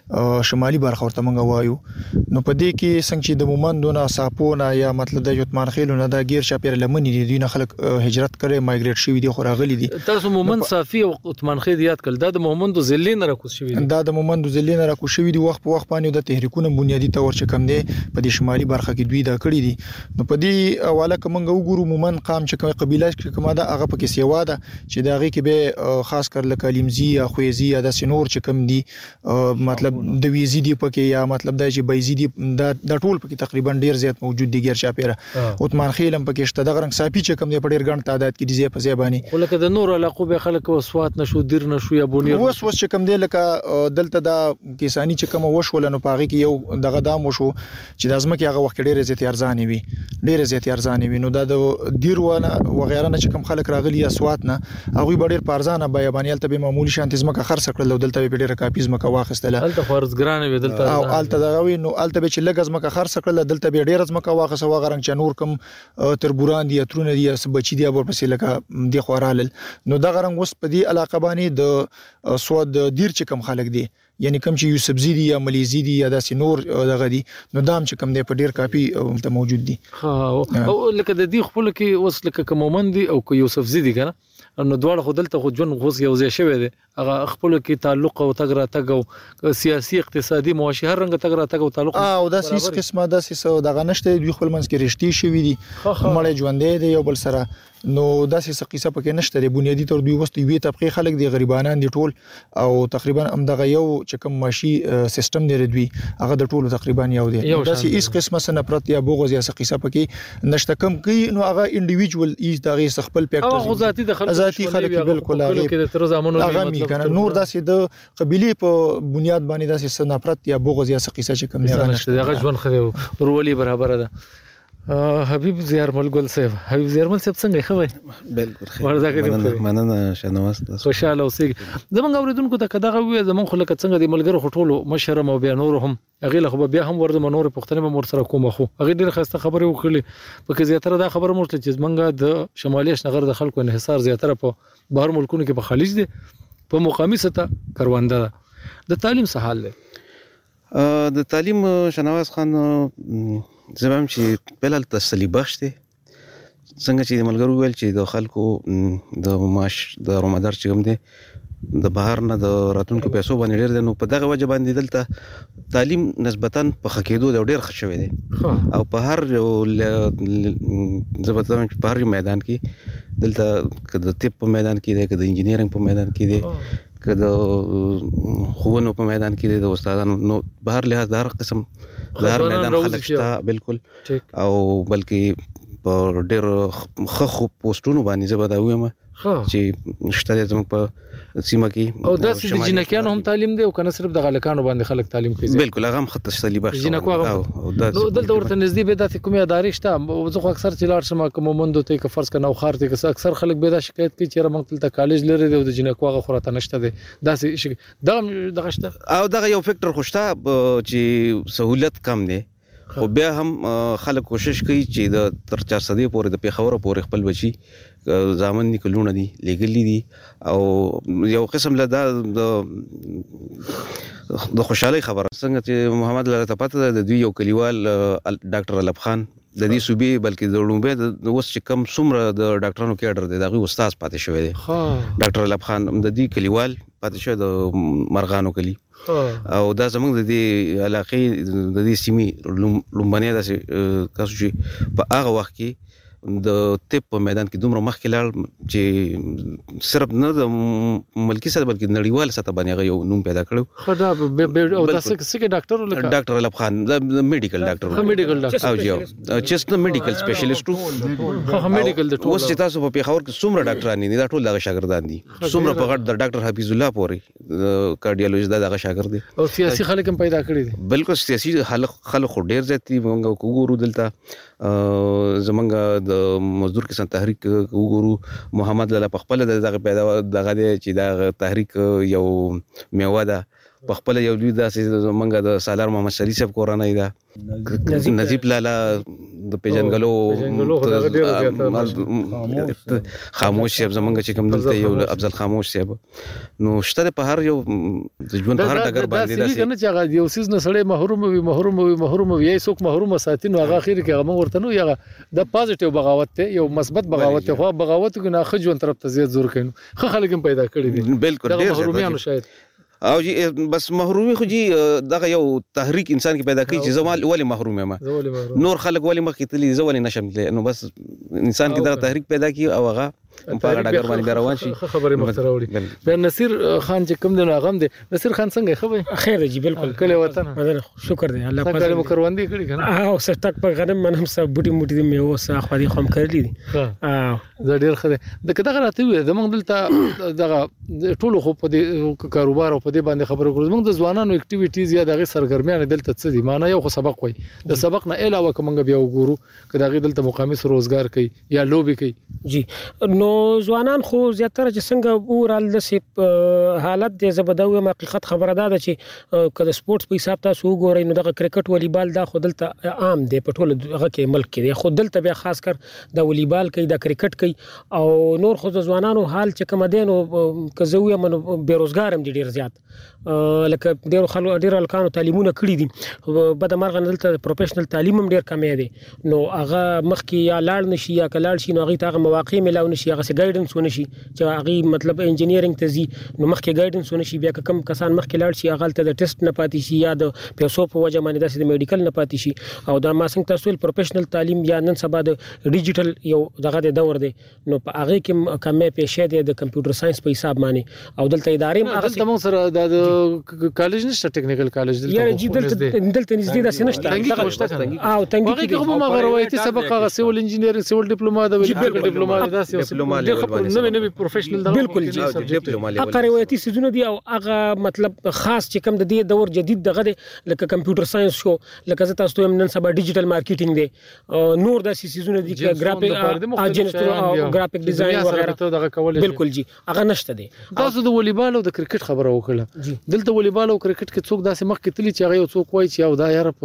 شمالي برخه ورته مونږ وایو نو په دې کې څنګه چې د مومندونه ساپونه یا مطلب د یوتمان خېلونه د غیر چاپیر لمنې دي دوی نه خلک هجرت کړي مایګریټ شوی دي خو راغلي دي تاسو مومند صافي او یوتمان خې یاد کړل دا د مومندو ذلین راکوس شوی دي دا د مومندو ذلین راکوس شوی دي وخت په وخت باندې د تحریکونو بنیادی تور چې کم دي په دې شمالي برخه کې دوی دا کړی دي نو په دې حواله کوم وګورو مومند قام چې کومه قبيله کې کومه دا هغه پکې سیوا ده چې دا غي کې به خاص کر لکه لیمزی یا خویزی یا د سنور چې کم دي مطلب د ویزی دی پکې یا مطلب دا چې بایزی دی دا د ټول پکې تقریبا ډیر زیات موجود دي غیر چاپیره عثمان خیلم پکې شته د غرنګ صافي چې کم دی په ډیر ګڼ تعداد کې دي زی په زی باندې ولکه د نور علاقو به خلک وسوات نشو دیر نشو یا بونیر وس وس چې کم دی لکه دلته دا کیسانی چې کم وشول نو پاغي کې یو دغه دام وشو چې د ازمکه هغه وخت ډیر زیات ارزانې وي ډیر زیات ارزانې وي نو دا د دیر ونه وغیرہ نه چې کم خلک راغلي اسوات نه هغه ډیر پارزانه بیابانیل ته به معمولی شانتي زمکه خرڅ کړل دلته به ډیره کاپیز مکه واخستله دلته خورزګران وي دلته او الته دغه نو الته به چې لګز مکه خرڅ کړل دلته به ډیر از مکه واخه سوا غرنګ چې نور کم تربوران دي ترونه دي بچی دي ور پسې لکه دی خورالل نو دا غرنګ اوس په دې علاقه باندې د سواد دیر چې کم خلک دي یعنی کم چې یو سبزی دي یا ملیزي دي یا داسې نور دغه دي نو دام چې کم دی په ډیر کافي ته موجود دي ها او لکه د دې خپل کې اوس لکه کومومن دي او یو سبزی دي کنه نو دواړه خو دلته خو جون غوس یو ځای شوی دی هغه خپل کې تعلق او تګ را تګ او سیاسي اقتصادي معاشي هر رنګ تګ را تګ او تعلق او دا سیس قسمه د سیسو دغه نشته دوی خپل منځ کې رښتې شوی دي مړ ژوندې دی یو بل سره نو دا سیس قصه پکې نشته دی بنیادی تور دوی وست وی طبقه خلک دی غریبانان دي ټول او تقریبا هم دغه یو چې کوم ماشي سیستم دی دوی هغه د ټولو تقریبا یو دی دا سیس قسمه سره پرت یا بوغز یا قصه پکې نشته کم کی نو هغه انډیویډوال ایز دغه خپل پیکټ او ذاتی د خلک ذاتی خلک بالکل هغه تر زمانو هغه نور داسې د قبيله په بنیاد باندې داسې سنافرت یا بغض یا قصه چې کوم نه نشته هغه ژوند خو ورولي برابر ده حبیب زیارمل ګل صاحب حبیب زیارمل صاحب څنګه خوي بالکل خیر مننه شنواس خوشاله اوسئ زمونږ اوریدونکو ته کداغه وي زمونږ خلک څنګه د ملګرو خټولو مشرم او بیا نور هم هغه له بیا هم ورته منور پښتنه به مور سره کومه خو هغه ډیره خسته خبره وکړي پکې زیاتره دا خبره مرته چې زمونږ د شمالي شنغر د خلکو انحصار زیاتره په بهر ملکونو کې په خلیج دي په مقامی سطح کرونده د تعلیم څه حال دی د تعلیم شنواس خان زمام چې بلل تسلی بخش دي څنګه چې ملګرو ویل چې د خلکو د معاش د رومدار چې کوم دي د بهر نه د راتونکو پیسو باندې ډیر دي نو په دغه وجه باندې دلته تعلیم نسبتا په خکېدو د ډیر ښه شوی دی او په هر زبردست په هر میدان کې دلته کده طب په میدان کې دی کده انجینرینګ په میدان کې دی کده خوونو په میدان کې دی د استادانو نو بهر لحاظ د هر قسم د هر میدان خلک شته بالکل او بلکې په ډېر ښه پوسټونو باندې زه به دا وایم چې شته زموږ په سیمه کې او داسې د جنکیانو هم تعلیم دی او کنه صرف د غلکانو باندې خلک تعلیم کوي بالکل هغه هم خط تسلی بخش جنکو هغه نو دلته ورته نږدې به داسې کومه ادارې شته زه خو اکثر چې لاړ شم کوم مومندو ته که فرض کنه او خار ته که اکثر خلک به دا شکایت کوي چې رمنګ تل کالج لري دی او د جنکو هغه خورته نشته دی داسې دا دغه شته او دغه یو فیکټر خوشته چې سہولت کم دی خو بیا هم خلک کوشش کوي چې د تر چار صدې پورې د پیښور پورې خپل بچي ځامن نکلونه دي لګلې دي او یو قسم له دا د خوشحالي خبره څنګه چې محمد الله ته پته د دوی یو کلیوال ډاکټر الف خان د دې صوبې بلکې د لومبه د وس چې کم څومره د ډاکټرانو کېډر دی دغه استاد پاتې شوی دی ډاکټر الف خان د دې کلیوال پاتې شوی د مرغانو کلی او دا زمونږ د دې علاقې د دې سیمې لومبنه داسې کاسو چې په هغه وخت کې د طب په میدان کې دومره مخکې لاړ چې صرف نه د ملکی سره بلکې نړیوال سطح باندې هغه یو نوم پیدا کړو خو دا او دا څه ډاکټر ولکه ډاکټر الف خان د میډیکل ډاکټر خو میډیکل ډاکټر او جو چست میډیکل سپیشلیسټ خو میډیکل د ټول اوس چې تاسو په پیښور کې څومره ډاکټران دي دا ټول دغه شاګردان دي څومره په غټ د ډاکټر حفیظ الله پورې کارډیالوجي دغه شاګرد دي او سیاسي خلک هم پیدا کړی دي بالکل سیاسي خلک خلک ډیر زیات دي موږ وګورو دلته زمونږ د مزدور کسان تحریک وګورو محمد لاله په خپل دغه پیدا دغه چې دا تحریک یو میوه ده په خپل یو لوی داسې زمونږ د سالار محمد شریف صاحب کورنۍ ده نجیب لاله د پیژنګلو خاموش صاحب زمونږ چې کوم دلته یو افضل خاموش صاحب نو شته په هر یو ژوند په هر ډګر باندې داسې کنه چې هغه یو سیز نه سړی محروم وي محروم وي محروم وي یې څوک محروم ساتي نو هغه اخر کې هغه ورته نو یغه د پازټیو بغاوت ته یو مثبت بغاوت ته خو بغاوت کې نه خ ژوند طرف ته زیات زور کوي خو خلک هم پیدا کړی دي بالکل ډیر محرومیانو شاید او جی بس محرومي خو جی دغه یو تحریک انسان کې پیدا کوي چې زمال ولې محروم یم نور خلک ولې مخ کې تللی زول نشم نو بس انسان کې دغه تحریک پیدا کی او هغه په ډاګر باندې روان شي خبره مختره وړي بیا نصیر خان چې کوم د غم دي نصیر خان څنګه خبره خیر جی بالکل کله وطن شکر دی الله پاک څنګه مکروندې کړی کنه او سټک په غنم من هم سب بوټي موټي دی مې اوس خو دي خام کړلی دي اه زه ډیر خره د کده راته وي زمونږ دلته دغه ټولو خو په دې کاروبار او په دې باندې خبرو کوو زمونږ د ځوانانو اکټیویټیز یا دغه سرګرمیان دلته څه دي معنی یو خو سبق وای د سبق نه علاوه کومه بیا وګورو کدا غي دلته مقامی سر روزګار کوي یا لوبي کوي جی نو ځوانان خو زیاتره چې څنګه اورال د سپ حالت د زبدوي حقیقت خبره ده چې کله سپورتس په حساب تاسو وګورئ نو د کرکټ والیبال دا خو دلته عام دی په ټول هغه کې ملک کې خو دلته بیا خاص کر د والیبال کوي د کرکټ کوي او نور خو د ځوانانو حال چې کوم دي نو کزوی من بیروزګار هم دي ډیر زیات لکه ډیر خلک ډیر الکانو تعلیمونه کړی دي بد مرغه دلته پروفیشنل تعلیم هم ډیر کم دی نو هغه مخکې یا لاړ نشي یا کلاړ شي نو هغه ته مواقع ملاو نشي هغه سي ګایډنس ونشي چې هغه مطلب انجینیرینګ ته زی نو مخکې ګایډنس ونشي بیا کم کسان مخکې لاړ شي هغه ته د ټیسټ نه پاتې شي یا د پیسو په وجه باندې داسې د میډیکل نه پاتې شي او دا ما څنګه تاسو پروفیشنل تعلیم یا نن سبا د ډیجیټل یو دغه د دور دی نو په هغه کې کمې پیښې دي د کمپیوټر ساينس په حساب باندې او دلته ادارې هغه تمام سره د کالج نشته ټیکنیکل کالج دلته یا دلته دلته نږدې داسې نشته او تنګي کې کومه روایتي سبق هغه سیول انجینیرینګ سیول ډیپلوما د ویل ډیپلوما داسې ډیپلوما نوې نوې پروفیشنل بالکل ډیپلوما هغه روایتي سيزونه دي او هغه مطلب خاص چې کوم د دې دور جدید دغه لکه کمپیوټر ساينس شو لکه زه تاسو ته نن سبا ډیجیټل مارکیټینګ دی نور داسې سيزونه دي چې ګرافیک اجنټ او ګرافیک ډیزاین وغیرہ بالکل جی هغه نشته دي تاسو د والیبال او د کرکټ خبره وکړه دلته والیبال او کرکټ کې څوک داسې مخ کې تلی چې هغه څوک وایي چې او دا یار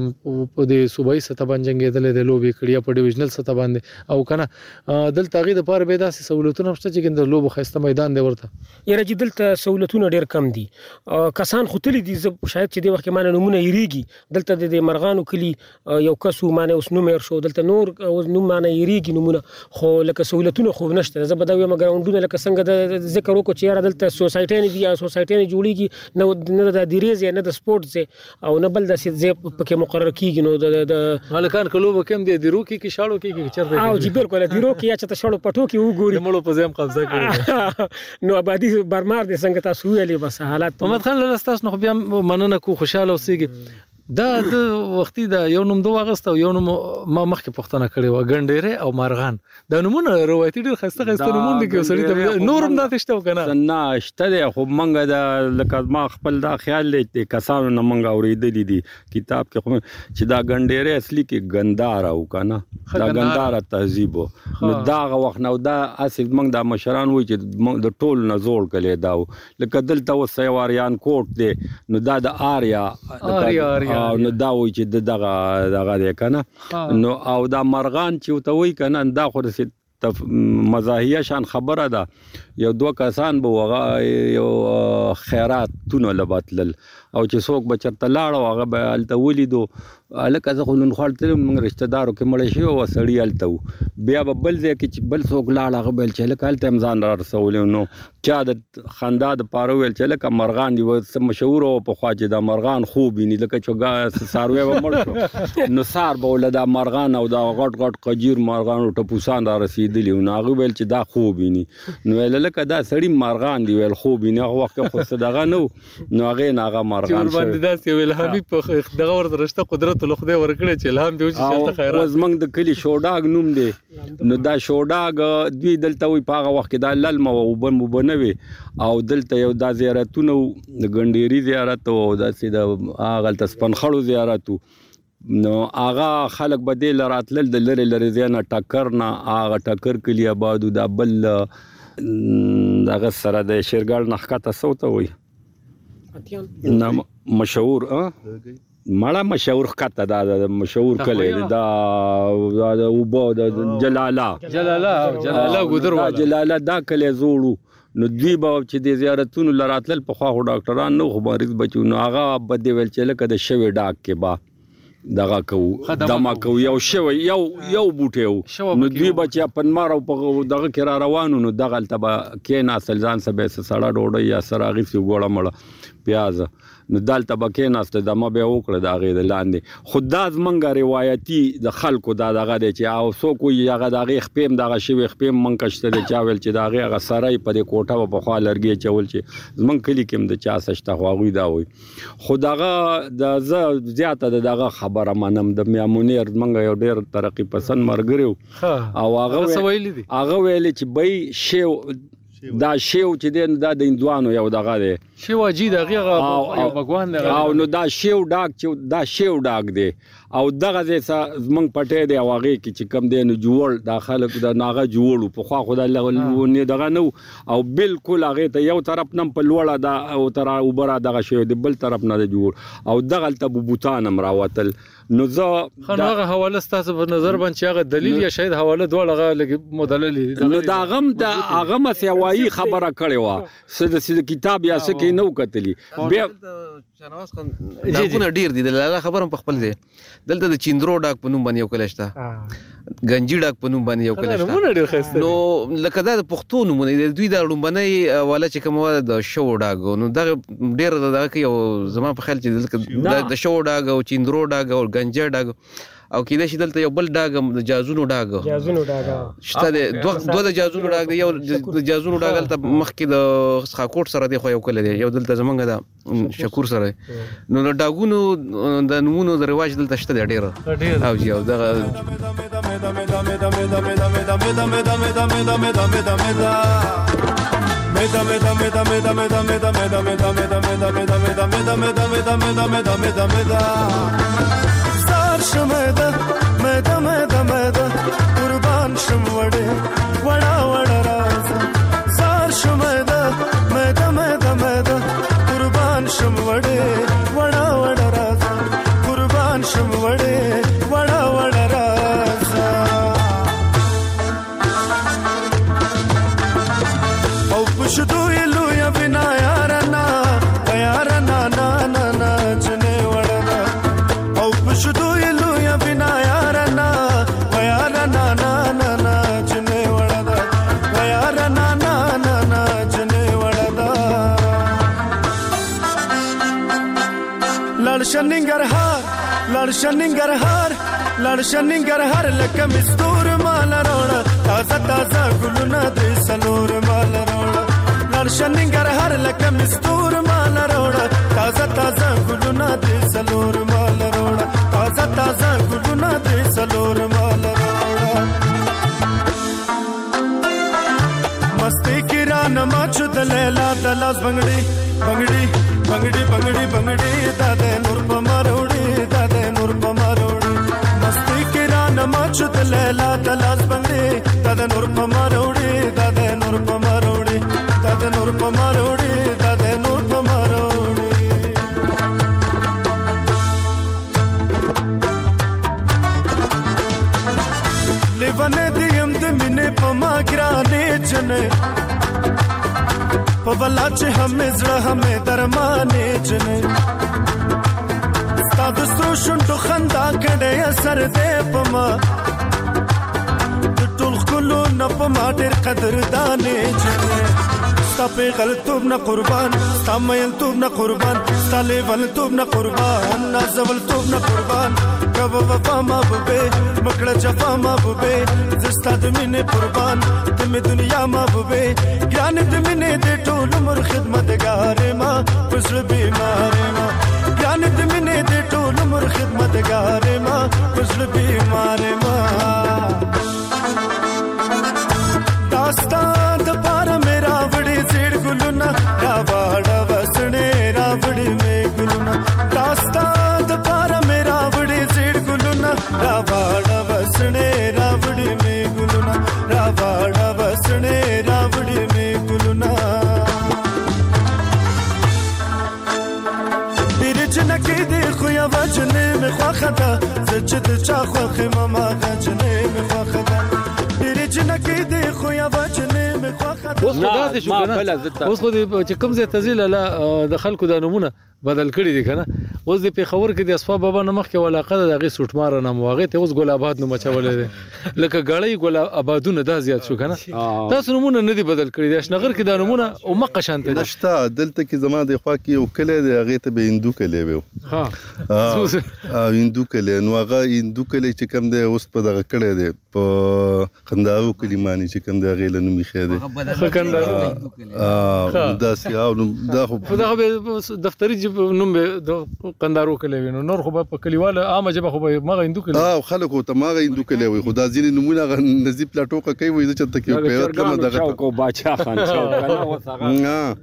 په د صوبایي سطح باندې جنگیدل د لوبي کړیا په ډیویژنل سطح باندې او کنه دلته غي د پاره به داسې سہولتونه شته چې د لوبو خسته میدان دی ورته یره چې دلته سہولتونه ډیر کم دي کسان خو تلی دي شاید چې د وخت باندې نمونه یریږي دلته د مرغانو کلی یو کسو باندې اوس نوم شو دلته نور نوم باندې یریږي نمونه خو لکه سہولتونه خو نشته زه بدوي مګراوندونه لکه څنګه د ذکر وکړو چې یاره دلته سوسایټي نه دي یا سوسایټي نه جوړیږي نو نه د دیریز نه د سپورتس او نه بل د سي پکې مقرر کیږي نو د مالکان کلوب کم دي دیرو کې کې شاړو کې کې چرته او جی بالکل دیرو کې یا چې شاړو پټو کې وګوري مړو په ځم قبضه کوي نو آبادی برمار دي څنګه تاسو ویلي بس حالات محمد خان له تاسو نو بیا مننه کو خوشاله اوسېږي دا د وختي دا یو نوم دوه اغست او یو نوم ما مخکې پښتنه کړی و ګنډېره او مارغان دا نمونه روایتي ډېر خسته خسته نمونه کې سړی ته نورم دا تشته کنه نه شته خو منګه دا لکه ما خپل دا خیال لې کسانو نه منګه اورېدلې دي کتاب کې خو چې دا ګنډېره اصلي کې ګندار او کنه دا ګندار تهذیب نو دا وخت نو دا اصل منګ دا مشران وای چې د ټول نه زوړ کړي دا لکه دلته وسې واریان کوټ دی نو دا د آریا آریا نو دا وای چې دغه دغه دی کنه نو او دا مرغان چې ته وای کنه دا خو مزاحیه شان خبره ده یو دوه کسان به وغه یو خیرات تونه لباتل او چې څوک بچرته لاړ او هغه به الته ولیدو الکه زه خو نن خپل موږ رشتہ دارو کې مړ شي او سړی الته بیا به بل ځای کې بل څوک لاړ هغه بل چې لکه الته امزان را رسول نو چا د خندا د پاره ویل چې لکه مرغان دی و مشهور او په خوا چې د مرغان خوب ني لکه چوغا ساروي و مړ نو سار به ولدا مرغان او دا غټ غټ قجیر مرغان او ټپوسان را رسیدلی نو هغه ویل چې دا خوب ني نو ویل لکه دا سړی مرغان دی ویل خوب ني هغه وخت خو صدقه نو نو هغه ناغه مرغان چې باندې داسې ویل حبيب په دغه ورته رشتہ قدرت له خدای ورکړي چې الهام دی چې شته خیرات اوس موږ د کلی شوډاګ نوم دی نو دا شوډاګ دوی دلته وي پاغه وخت دا للمه او بن بنوي او دلته یو د زیارتونو د ګنډيري زیارت او د سید اغل تسپن خړو زیارتو نو آغا خلق بدیل راتلل د لری لری زینا ټکر نه آغا ټکر کلی آبادو دا بل دغه سره د شیرګل نخکته سوته وي اتیان مشهور ا مړه مشهور خطه دا مشهور کله دا دا وبو د جلاله جلاله جلاله ګذر والا جلاله دا کله زوړو نو دوی به چې د زیارتونو لراتل په خوا ډاکټران نو خو مریض بچو نو هغه بده ویل چې لکه د شوی ډاک کې با دغه کو دما کو یو شوی یو یو بوټیو نو دوی بچا پنمار او په دغه کې را روانو نو دغه تبا کې ناسل ځان سبه سړه ډوډۍ یا سراغي سی ګوړه مړه پیاز نو دالته بکې ناسته د ما به وکړه دا غي د لاندې خداز منګه روایتي د خلکو دا دغه دی چې او سو کوی هغه دغه خپم دغه شوی خپم منکشته د چاول چې دغه هغه سړی په کوټه په خوا لرګي چول چې زمون کلی کې د چا سشته خواغوي دا وي خداغه د زیاته دغه خبره منم د میامونیر منګه یو ډیر ترقی پسند مرګریو او هغه هغه ویل چې بای شیو دا شیو چې د د هندوانو یو دغه دی شیواجی دغه یو بګوان دی او نو دا شیو ډاک چې دا شیو ډاک دی او دغه ځای زمونږ پټې دی او هغې کې چې کم دی نو جوړ دا خلک د ناغه جوړ پخوا خو د دغه نه او بالکل هغې ته یو طرف نه په لوړه دا او تر اوبه را دغه شوی دی بل طرف نه د جوړ او دغلته به بوتان هم راوتل نو زه خو هغه حواله ستاسو په نظر باندې چې هغه دلیل یا شاید حواله دواړه هغه لږ مدلل نو دا غم د هغه مسیوایي خبره کړې وه څه د کتاب یا څه کې نه و کتلي بیا شهنواز خان ډاکونه ډېر دي د لاله خبره هم په خپل دی دلته د چیندرو ډاک په نوم باندې یو کلی شته ګنجي ډاک په نوم باندې یو کلی شته نو لکه دا د پښتو نومونه د دوی د لومبنۍ واله چې کوم وه د شو ډاک نو دغه ډېر دغه کوي او زما په خیال چې د شو ډاک او چیندرو ډاک او ګنجي ډاک او کېدای شي دلته یو بل ډاګ د جازونو ډاګ جازونو ډاګ شته دی دوه د جازونو ډاګ دی یو د جازونو ډاګ هلته مخکې د خاکوټ سره دی خو یو کلی دی یو دلته زمونږ د شکور سره نو د ډاګونو د نومونو د رواج دلته شته دی ډېر او جي او دغه Meda meda meda meda meda meda meda meda meda meda meda meda meda meda meda meda meda meda Zar shmeda meda meda meda qurban shmwade wada wada raza Zar shmeda meda meda meda qurban shmwade wada wada raza qurban shmwade wada wada raza شدو یلو یا بنا یارنا یارنا نا نا نا جنے وڑنا او شدو یلو یا بنا یارنا یارنا نا نا نا جنے وڑنا یارنا نا نا نا جنے وڑنا لړشننګر هار لړشننګر هار لړشننګر هار لکه مستور مال روړه تازه تازه ګلونه دې سنور مال روړه لړشننګر هر لکه مستور مال روړه تازه تازه ګلونه دې سلور مال روړه تازه تازه ګلونه دې سلور مال روړه مستی کې را نماچو د لیلا د لاس بنګړي بنګړي بنګړي بنګړي بنګړي دا د نور په ماروړي دا د نور په ماروړي مستی کې را نماچو د لیلا د لاس بنګړي دا د نور په ماروړي دا د نور په ماروړي دا د نور په ماروړي دا د نور په ماروړي لیوانه دیم د مینې په ما ګرانې جنې په بلا چې همې زړه همې درمانې جنې ستا د سترو شونډو خندا کړې اثر دی په ما د ټول ښکلو نه په ما ډېر قدردانې جنې ستا پیغلتوب نه قربان ستا میلتوب نه قربان ستا لیونتوب نه قربان نازولتوب نه قربان کب وفا محبوبې مکړه جفا محبوبې زه ستا د مینې قربان ته مې دنیا محبوبې ګرانې د مینې د ټول عمر خدمتګارې ما په زړه بیمارې ما ګرانې د مینې د ټول عمر خدمتګارې ما په زړه بیمارې ما داستا د پاره مې راوړې زیړ ګلونه راواړه وسړې راوړې مې ګلونه داستا د پاره مې راوړې زیړ ګلونه راواړه وسړې راوړې مې ګلونه راواړه وسړې راوړې مې ګلونه ډېرې جنکې دې خو یوه جنې مې خوښه ده زه چې د چا خوښ یم هماغه جنې مې خوښه ده ډېرې جنکې دې خو یوه جنې مې خوښه ده اوس خو داسې شو که نه اوس خو چې کوم ځای ته ځې لاله د خلکو دا نومونه بدل کړي دي که نه اوس د پېښور کې د اصفا بابا نه مخکې علاقه ده د هغې سوټماره نوم و هغې ته اوس ګل آباد نوم اچولی دی لکه ګړۍ ګل آبادونه دا زیات شو که نه تاسو نومونه نه دي بدل کړي دي اشنغر کې دا نومونه همقه شانته دي نشته دلته کې زما د خوا کې یو کلی دی هغې ته به هندو کلی وی هندو کلی نو هغه هندو کلی چې کوم دی اوس په دغه کړی دی په قندارو کلیمانې چې کوم دی هغې له نوم ایښی دی داسې دا خو دفتري نوم به د قندارو کلی وي نو نور خو به په کلیواله عامه ژبه خو به مغه هندو کلی او خلک ورته مغه هندو کلی وي خو دا ځینې نومونه هغه نظیب پلاټوقه کوي وایي زه چېرته کې پیوت کومه دغه چوک او باچا خان چوک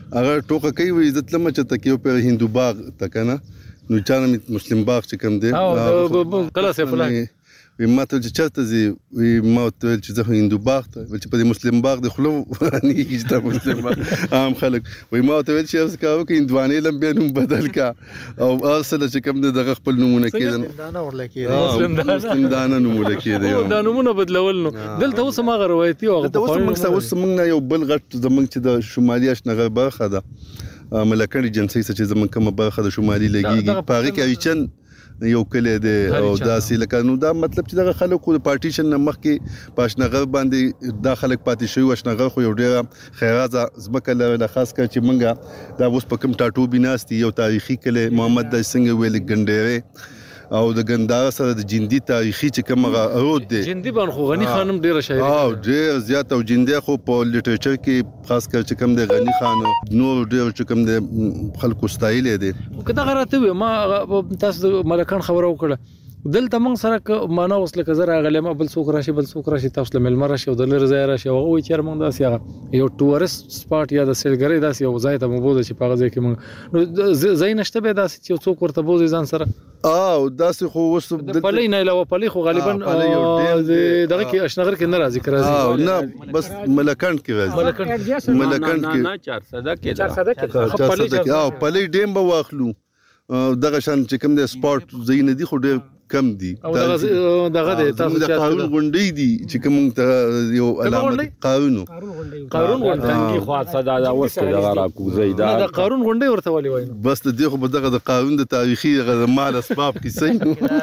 هغه ټوکه کوي عزت لمه چې تکیو په هندو باغ تکنه نو چانه مسلم باغ چې کوم دی او کله سه فلان وي ماته چې چرته زی وي ماته چې زه هندو باغ ته چې په مسلم باغ د خلو نه کیږي مسلم باغ عام خلک وي ماته چې اوس کاوه کې هندوانه لم به نوم بدل کا او اصل چې کوم د خپل نمونه کېدل دانه ورلکې مسلم دانه نمونه کېدل دا نمونه بدلول نو دلته اوس ما روایتي او دا اوس موږ اوس موږ یو بل غټ زمونږ چې د شمالي اشنغه برخه ده ملکړي جنسي چې زمونږ کومه برخه د شمالي لګيږي پاره کې ایچن یو کله دی او داسې لکه نو دا مطلب چې دغه خلکو د پارټیشن نمخ کې پاشنغر باندې دا خلک پاتې شوی وشنغر خو یو ډیره خیرازه زمکه له خاص کر چې منګه دا اوس په کوم ټاټو بناستي یو تاریخي کله محمد د څنګه ویل ګندېره او د ګنداره سره د جندي تاریخي چې کومه رود دی جندي باندې خو غنی خانم ډیره شاعري او ډیر زیات او جندي خو په لیټریچر کې خاص کر چې کوم د غنی خان نو ډیر چې کوم د خلکو ستایل دي کدا غراته ما تاسو ملکان خبرو کړه دلته موږ سره معنا وسله کزر غلې ما بل څوک راشي بل څوک راشي تاسو له ملمر راشي او د لر ځای راشي او وي چیر موږ داسې یو ټورست سپاټ یا د سیلګری داسې یو ځای ته مو بوزي چې په غځي کې موږ نو ځای نشته به داسې چې څوک ورته بوزي ځان سره او داسې خو وس د پلي نه علاوه پلي خو غالبا دغه کې اشنغر کې نه راځي راځي نه بس ملکان کې راځي ملکان کې نه چار صدا کې چار صدا کې او پلي ډیم به واخلو دغه شان چې کوم د سپورت زین دي خو ډېر کم دي دغه دغه د تاسو چې قانون غونډې دي چې کوم ته یو علامه قانون قانون غونډې خو صدا دا وسته دغه را کوزي دا د قانون غونډې ورته ولي وای بس د دې خو په دغه د قانون د تاریخي دغه مال اسباب کې صحیح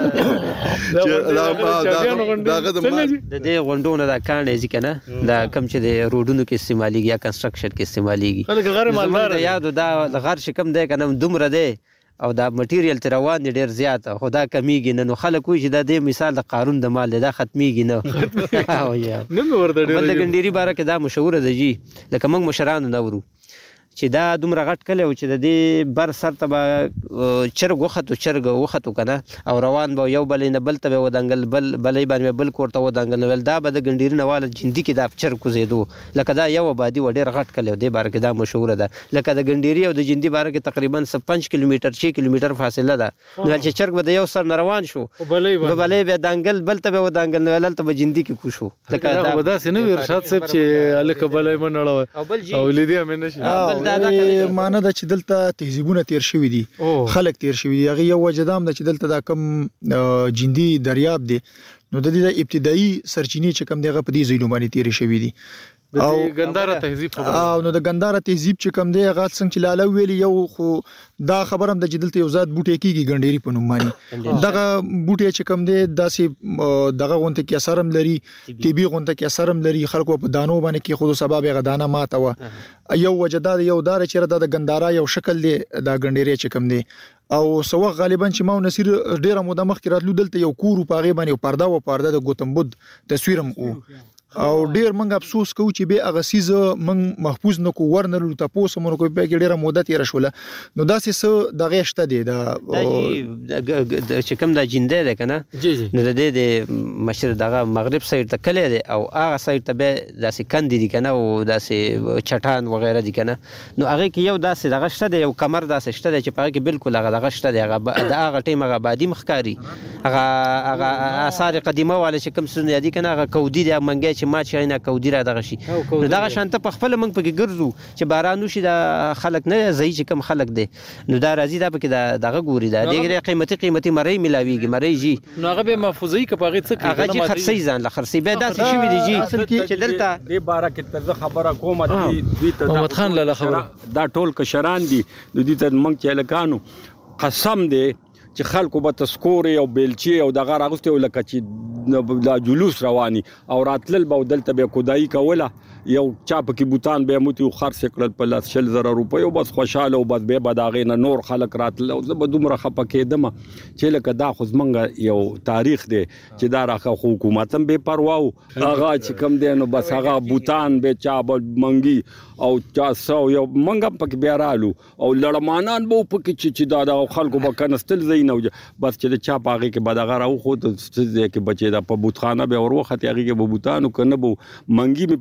دغه د دې غونډونه دا کانې ځکه دا کم چې د روډونو کې استعماليږي یا کنستراکشن کې استعماليږي خلک غیر مالدار یاد دا غر شکم دی کنه دومره دی او دا مټیریل تر روان ډیر زیات خدا کمیږي نه نو خلک وي چې دا د مثال د قانون د مال دا ختميږي نه او یا نن ورته ډیر د ګنديري باره کې دا مشهور دی جی لکه موږ مشران نورو چې دا دومره غټ کله او چې د دې بر سر ته چرګ وختو چرګ وختو کنه او روان به یو بل نه بل ته ودانګل بل بلې باندې بل کوړه ودانګل ول دا به د ګنديري نواله جندي کې دا چرګ کوزیدو لکه دا یو بادي وډیر غټ کله دی بار کې دا مشهور ده لکه د ګنديري او د جندي بار کې تقریبا پنځه کیلومتر شش کیلومتر فاصله ده نو چې چرګ به یو سر روان شو بلې بلې به دانګل بل ته ودانګل ول ته به جندي کې کوشو لکه دا ودا سينو ارشاد صاحب چې الک بلې منړو او لیدي مې نشي معنی دا چې دلته تهذیبونه تیر شوی دي خلک تیر شوی دي هغه یو وجدام د چې دلته دا کم جندي دریاب دی نو د دې ابتدایي سرچینې چې کم دیغه په دې ځایونو باندې تیر شوی دي او ګنداره تهذیب خبره او نو د ګنداره تهذیب چې کم دی هغه څنګه چې لاله ویلی یو خو دا خبرم د جدلته یو ذات بوټي کیږي ګنديري په نوم باندې دغه بوټي چې کم دی داسې دغه غونته کې اثرم لري طبي غونته کې اثرم لري خلکو په دانو باندې کې خود سبب غدانه ماته و یو وجداد یو دار چې د ګنداره یو شکل دی دا ګنديري چې کم دی او سو غالبا چې ما نصیر ډیره موده مخکې راتلو دلته یو کور په غي باندې پرده و پرده د گوتم بود تصویرم او او ډیر منګ افسوس کوو چې به اغه سیز من محفوظ نکو ورنل تاسو مونږ کوی په ډیره موده تیر شوله نو داسې څه دغه شته دی دا چې کوم دا جنده ده کنه نو د دې د مشر دغه مغرب سایډ ته کله دی او هغه سایډ ته به داسې کندې دي کنه او داسې چټان وغیرہ دي کنه نو هغه کې یو داسې دغه شته دی یو کمر داسې شته دی چې په کې بالکل هغه دغه شته دی هغه د هغه ټیم هغه بادي مخکاری هغه هغه آثار قدیمه والا چې کوم سن یادی کنه هغه کودی دی منګه چې ما چې نه کودی را دغه شي نو دغه شانته په خپل منګ په کې ګرځو چې باران وشي دا خلک نه زئی چې کم خلک دي نو دا راځي دا په کې دغه ګوري دا ډېر قیمتي قیمتي مری ملاويږي مری جی نو هغه به محفوظي کپاغه څه کوي هغه خرسي ځان ل خرسي به داسې شي وي دي چې دلته دې بارا کې تر خبره کومه دي دوی ته محمد خان لاله خبره دا ټول کشران دي دوی ته منګ چې لکانو قسم دی چې خلکو به تسکوري او بیلچي او دغه راغسته لکه چې د جلوس رواني او راتلل به دلته به کودای کوله یو چا پکې بوتان به موتی خرڅ کړل په لاس شل زره روپیو بس خوشاله او بس به بداغې نه نور خلک راتل او زه به دومره خپه کېدم چې لکه دا خو زمونږ یو تاریخ دی چې دا راخه حکومت هم بې پروا و هغه چې کوم دی نو بس هغه بوتان به چا به منګي او چا سو یو منګم پکې بیا رالو او لړمانان به پکې چې دا د خلکو به کنستل زین او بس چې د چا پاغه کې بداغه راو خو ته کې بچي دا په بوتخانه به اور وخت هغه کې به بوتانو کنه به منګي مې پکې لیدل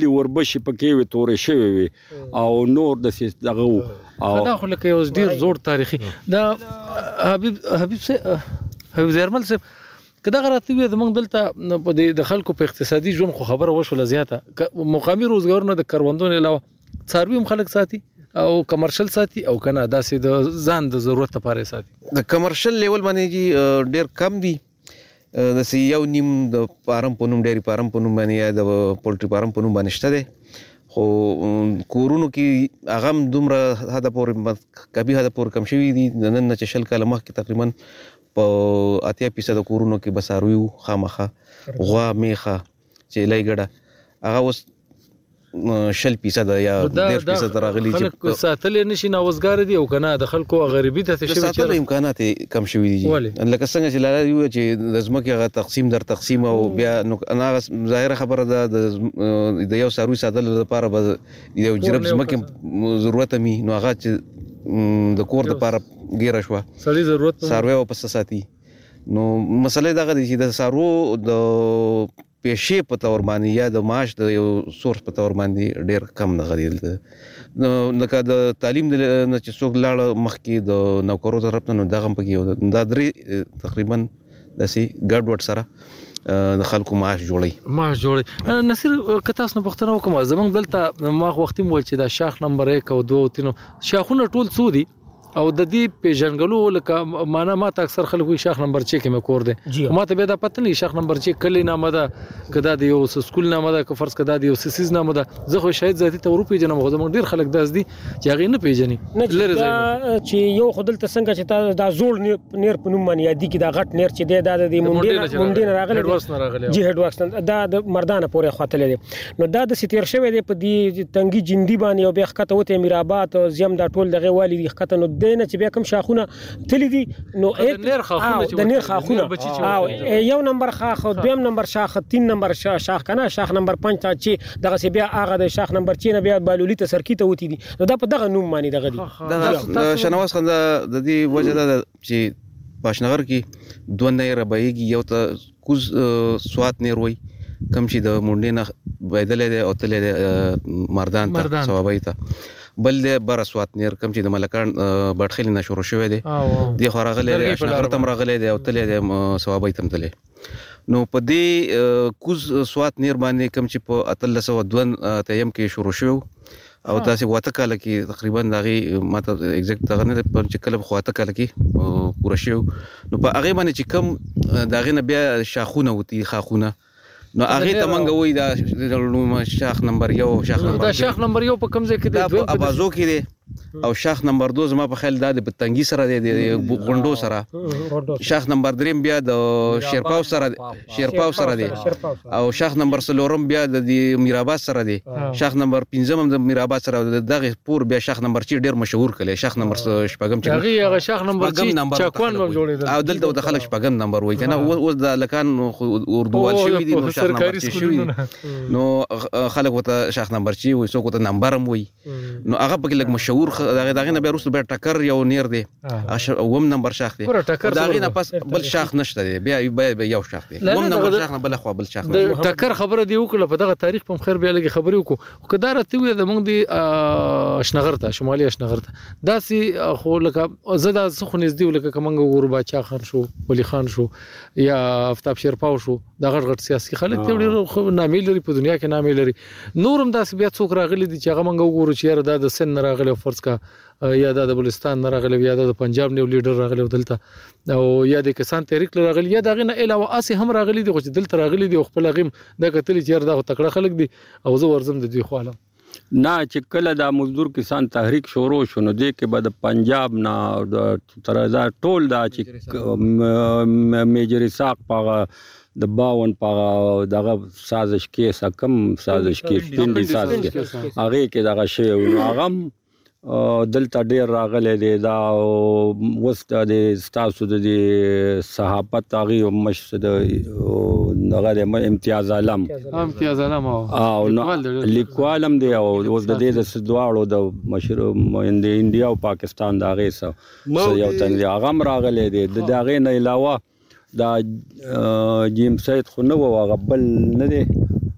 ډېری وربشې پکې وي تورې شوې وي او نور داسې دغه و او دا خو لکه یو ډېر زوړ تاریخي دا حبیب حبیب صاحب حبیب زیرمل صاحب که دغه راته وي زموږ دلته په د خلکو په اقتصادي ژوند خو خبره وشوله زیاته مقامي روزګارونه د کروندو نه علاوه څاروي هم خلک ساتي او کمرشل ساتي او کنه داسې د ځان د ضرورت لپاره ساتي د کمرشل لیول باندې ډېر کم دي د سی یو نیم د فارم په نوم ډېری فارم په نوم باندې یا د پولټري فارم په نوم باندې شته دی خو کورونو کې هغه هم دومره حده پورې کبي حده پورې کم شوي دي د نن نه چې شل کاله مخکې تقریبا په اتیا فیصده کورونو کې به څاروي وو خامخا غوا میخه چې لای ګډه هغه اوس شل فیصده یا ډېر فیصده راغلي چې خلک ساتلې نشي ناوزګار دي او کنه د خلکو غریبي ته شوي چې امکانات کم شوي دي لکه څنګه چې لاله یو چې د ځمکې هغه تقسیم در تقسیم او بیا نو انا ظاهره خبره ده د یو څاروي ساتل لپاره به یو جرب ځمکې ضرورت می نو هغه چې د کور لپاره ګیره شو سړي ضرورت څاروي او پس ساتي نو مسله دا غوډي چې د سارو د پیشې په تور باندې یا د معاش د یو سورس په تور باندې ډېر کم نه غریل نو لکه د تعلیم د نه چې څوک لاړ مخکې د نوکرو طرف ته نو دغه پکې دا درې تقریبا داسې ګډ وډ سره د خلکو معاش جوړي معاش جوړي نصیر کتاس نه پښتنه وکم زمونږ دلته ما وختي مول چې دا شاخ نمبر یک او دوه او تینو شاخونه ټول څو دي او د دې پیژنګلو لکه معنا ما ته اکثر خلک وي شاخ نمبر چھ کې مې کور دي ما ته به دا پته نه شاخ نمبر چھ کلی نامه ده کدا د یو سکول نامه ده که فرض کدا د یو سیسیز نامه ده زه خو شاید ذاتی تور پیژنم خو زموږ ډیر خلک داس دي چې هغه نه پیژني لره چې یو خدلته څنګه چې دا زوړ نیر په نوم باندې یادي کې دا غټ نیر چې دی دا د مونډین مونډین راغلی جی هډ واکس دا د مردانه پورې خاطر دی نو دا د ستیر شوی دی په دې تنګي جندي باندې او بیا خطه وته میرابات او زم دا ټول دغه والی دی خطه نو دینه چې بیا کوم شاخونه تللی دي نو د نیر خاخونه د نیر خاخونه او یو نمبر خاخ او دویم نمبر شاخ تین نمبر شاخ کنه شاخ نمبر پنځه ته چې دغه سی بیا هغه د شاخ نمبر چھ نه بیا بالولی ته سرکی ته وتی دي نو دا په دغه نوم باندې دغه دي دا شنواز خان د دې وجه ده چې باشنغر کې دوه نه ربایږي یو ته کوز سوات نه روي کم چې د مونډې نه بيدلې ده او تلې مردان ته ثوابای ته بل د برسوات نیر کم چې د ملکان بټخیل نه شروع شوی دی د خورغلې شهر تم راغلې دی او تلې د ثوابای تم تلې نو په دې کوز سوات نیر باندې کم چې په اتل سو دوه تیم کې شروع شو او تاسو واته کال کې تقریبا دغه ماته ایگزیکټ دغه نه په چې کله خواته کال کې پوره شو نو په هغه باندې چې کم دغه نه بیا شاخونه وتی خاخونه نو هغه ته مونږ وای دا شاخ نمبر یو شاخ نمبر دا شاخ نمبر یو په کوم ځای کې دی په ابازو کې دی او شاخ نمبر دو زما په خیال دا د پتنګي سره دی د غونډو سره شاخ نمبر دریم بیا د شیرپاو سره شیرپاو سره دی او شاخ نمبر څلورم بیا د میراباد سره دی شاخ نمبر پنځم د میراباد سره دغه پور بیا شاخ نمبر چې ډیر مشهور کړي شاخ نمبر شپږم چې هغه شاخ نمبر چې چاکوان هم جوړیدل او دلته د خلک شپږم نمبر وای کنه اوس د لکان اردووال شوی دي نو شاخ نمبر چې شوی نو خلک وته شاخ نمبر چې وای څوک ته نمبر هم وای نو هغه په لګ مشهور دغه دغه نه بیا وروسته بیا ټکر یو نیر دی اوم نمبر شاخ دی دغه نه پس بل شاخ نشته دی بیا یو شاخ دی اوم نمبر شاخ نه بل خو بل شاخ د ټکر خبره دی وکړه په دغه تاریخ په خیر بیا لګي خبرې وکړو کدا راته وي د مونږ دی اشنغر ته شمالي اشنغر ته داسي خو لکه زدا خو نږدې لکه کومنګ وربا چا خان شو ولی خان شو یا افتاب شیرپاو شو دغه غټ سیاسي خلک ته ډېر نامې لري په دنیا کې نامې لري نورم داسې بیا څوک راغلي دي چې هغه مونږ وګورو چې یاره دا د سن راغلی فرض کا یا د بلوچستان راغلی یا د پنجاب نیو لیډر راغلی دلته او یا د کسان تحریک راغلی یا دغه نه علاوه اسی هم راغلی دي چې دلته راغلی دي خپل غیم د کتل چې دا تکړه خلک دي او زه ورزم د دوی خواله نه چې کله د مزدور کسان تحریک شروع شو نو د کې بعد پنجاب نه تر دا ټول دا چې میجر ساق پاغه د باون پاغه دغه سازش کې سکم سازش کې پینډي سازش کې هغه کې دغه شی او هغه دلته ډیر راغلی دی دا وست د ستاسو د صحافت هغه مش د دغه امتیاز عالم امتیاز عالم او لیکوالم دی او اوس د دې د دواړو د مشر د انډیا او پاکستان د هغه سره یو تن هغه راغلی دی د هغه نه علاوه دا جیم سید خو نو هغه بل نه دی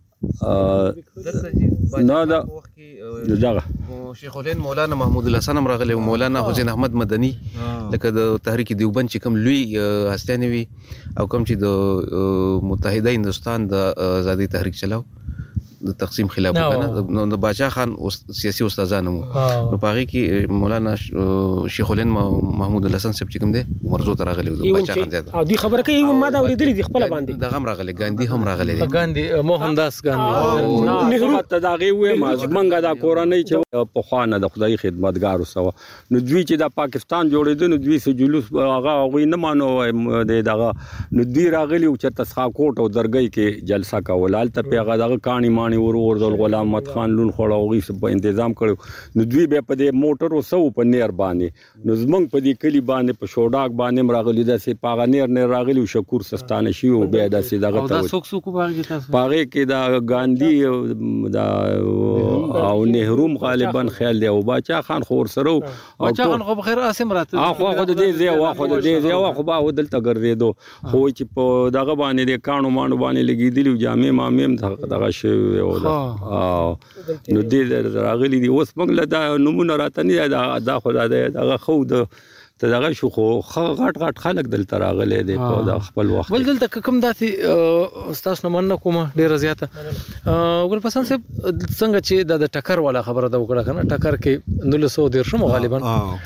نه دا دغه شیخ الهند مولانا محمود الحسن هم راغلی مولانا حسین احمد مدني لکه د تحریک دیوبند چې کوم لوی هستیانې وي او کوم چې د متحده هندستان د آزادي تحریک چلاو د تقسیم خلاف وکړه نو د باچا خان سیاسي استادانو نو پاره کې مولانا شیخ الهند محمود الحسن صاحب چې کوم دی مرزو ته راغلی و باچا خان زیاده او دی خبره کوي ما دا ورېدلې دی خپل باندې دا هم راغلی ګاندھی هم راغلی دی ګاندھی موهن داس ګاندھی نهرو ته دا غي وې ما منګه دا کورنۍ چې په خوانه د خدای خدمتګار وسو نو دوی چې د پاکستان جوړېدل نو دوی سه جلوس هغه غوي نه مانو دغه نو دوی راغلی او چې تسخا کوټ او درګي کې جلسه کولال ته پیغه دغه کہانی مانی ور ور د غلام محمد خان لون خړاوږي په تنظیم کړو نو دوی به په دې موټر وسو په نیر باندې نو زمنګ په دې کلی باندې په شوډاک باندې راغلی د سي پاغه نیر نیر راغلی شکور سستانه شي او به د سي دغه ته څوک څوک باغی تاسو پاغه کې دا ګاندھی دا او نهرو غالبا خیال دی او باچا خان خور سره باچا خان خو بخیر اسم راته اخو خو د دې زی او خو د دې زی او خو با ودلته ګرځیدو خو چې په دغه باندې د کانو مانو باندې لګیدلی جامع مامم دغه شی او او نو دې راغلي دي اوس موږ له دا نمونه راته نه دا دا خدای دغه خو د ته دغه شو خو غټ غټ خلک دلته راغلي دي په خپل وخت ول دلته کوم داسې استاد نمنه کومه ډیره زیاته ګل پسند صاحب څنګه چې د ټکر والا خبره دا وکړه کنه ټکر کې نولس سو ډیر شمو غالبا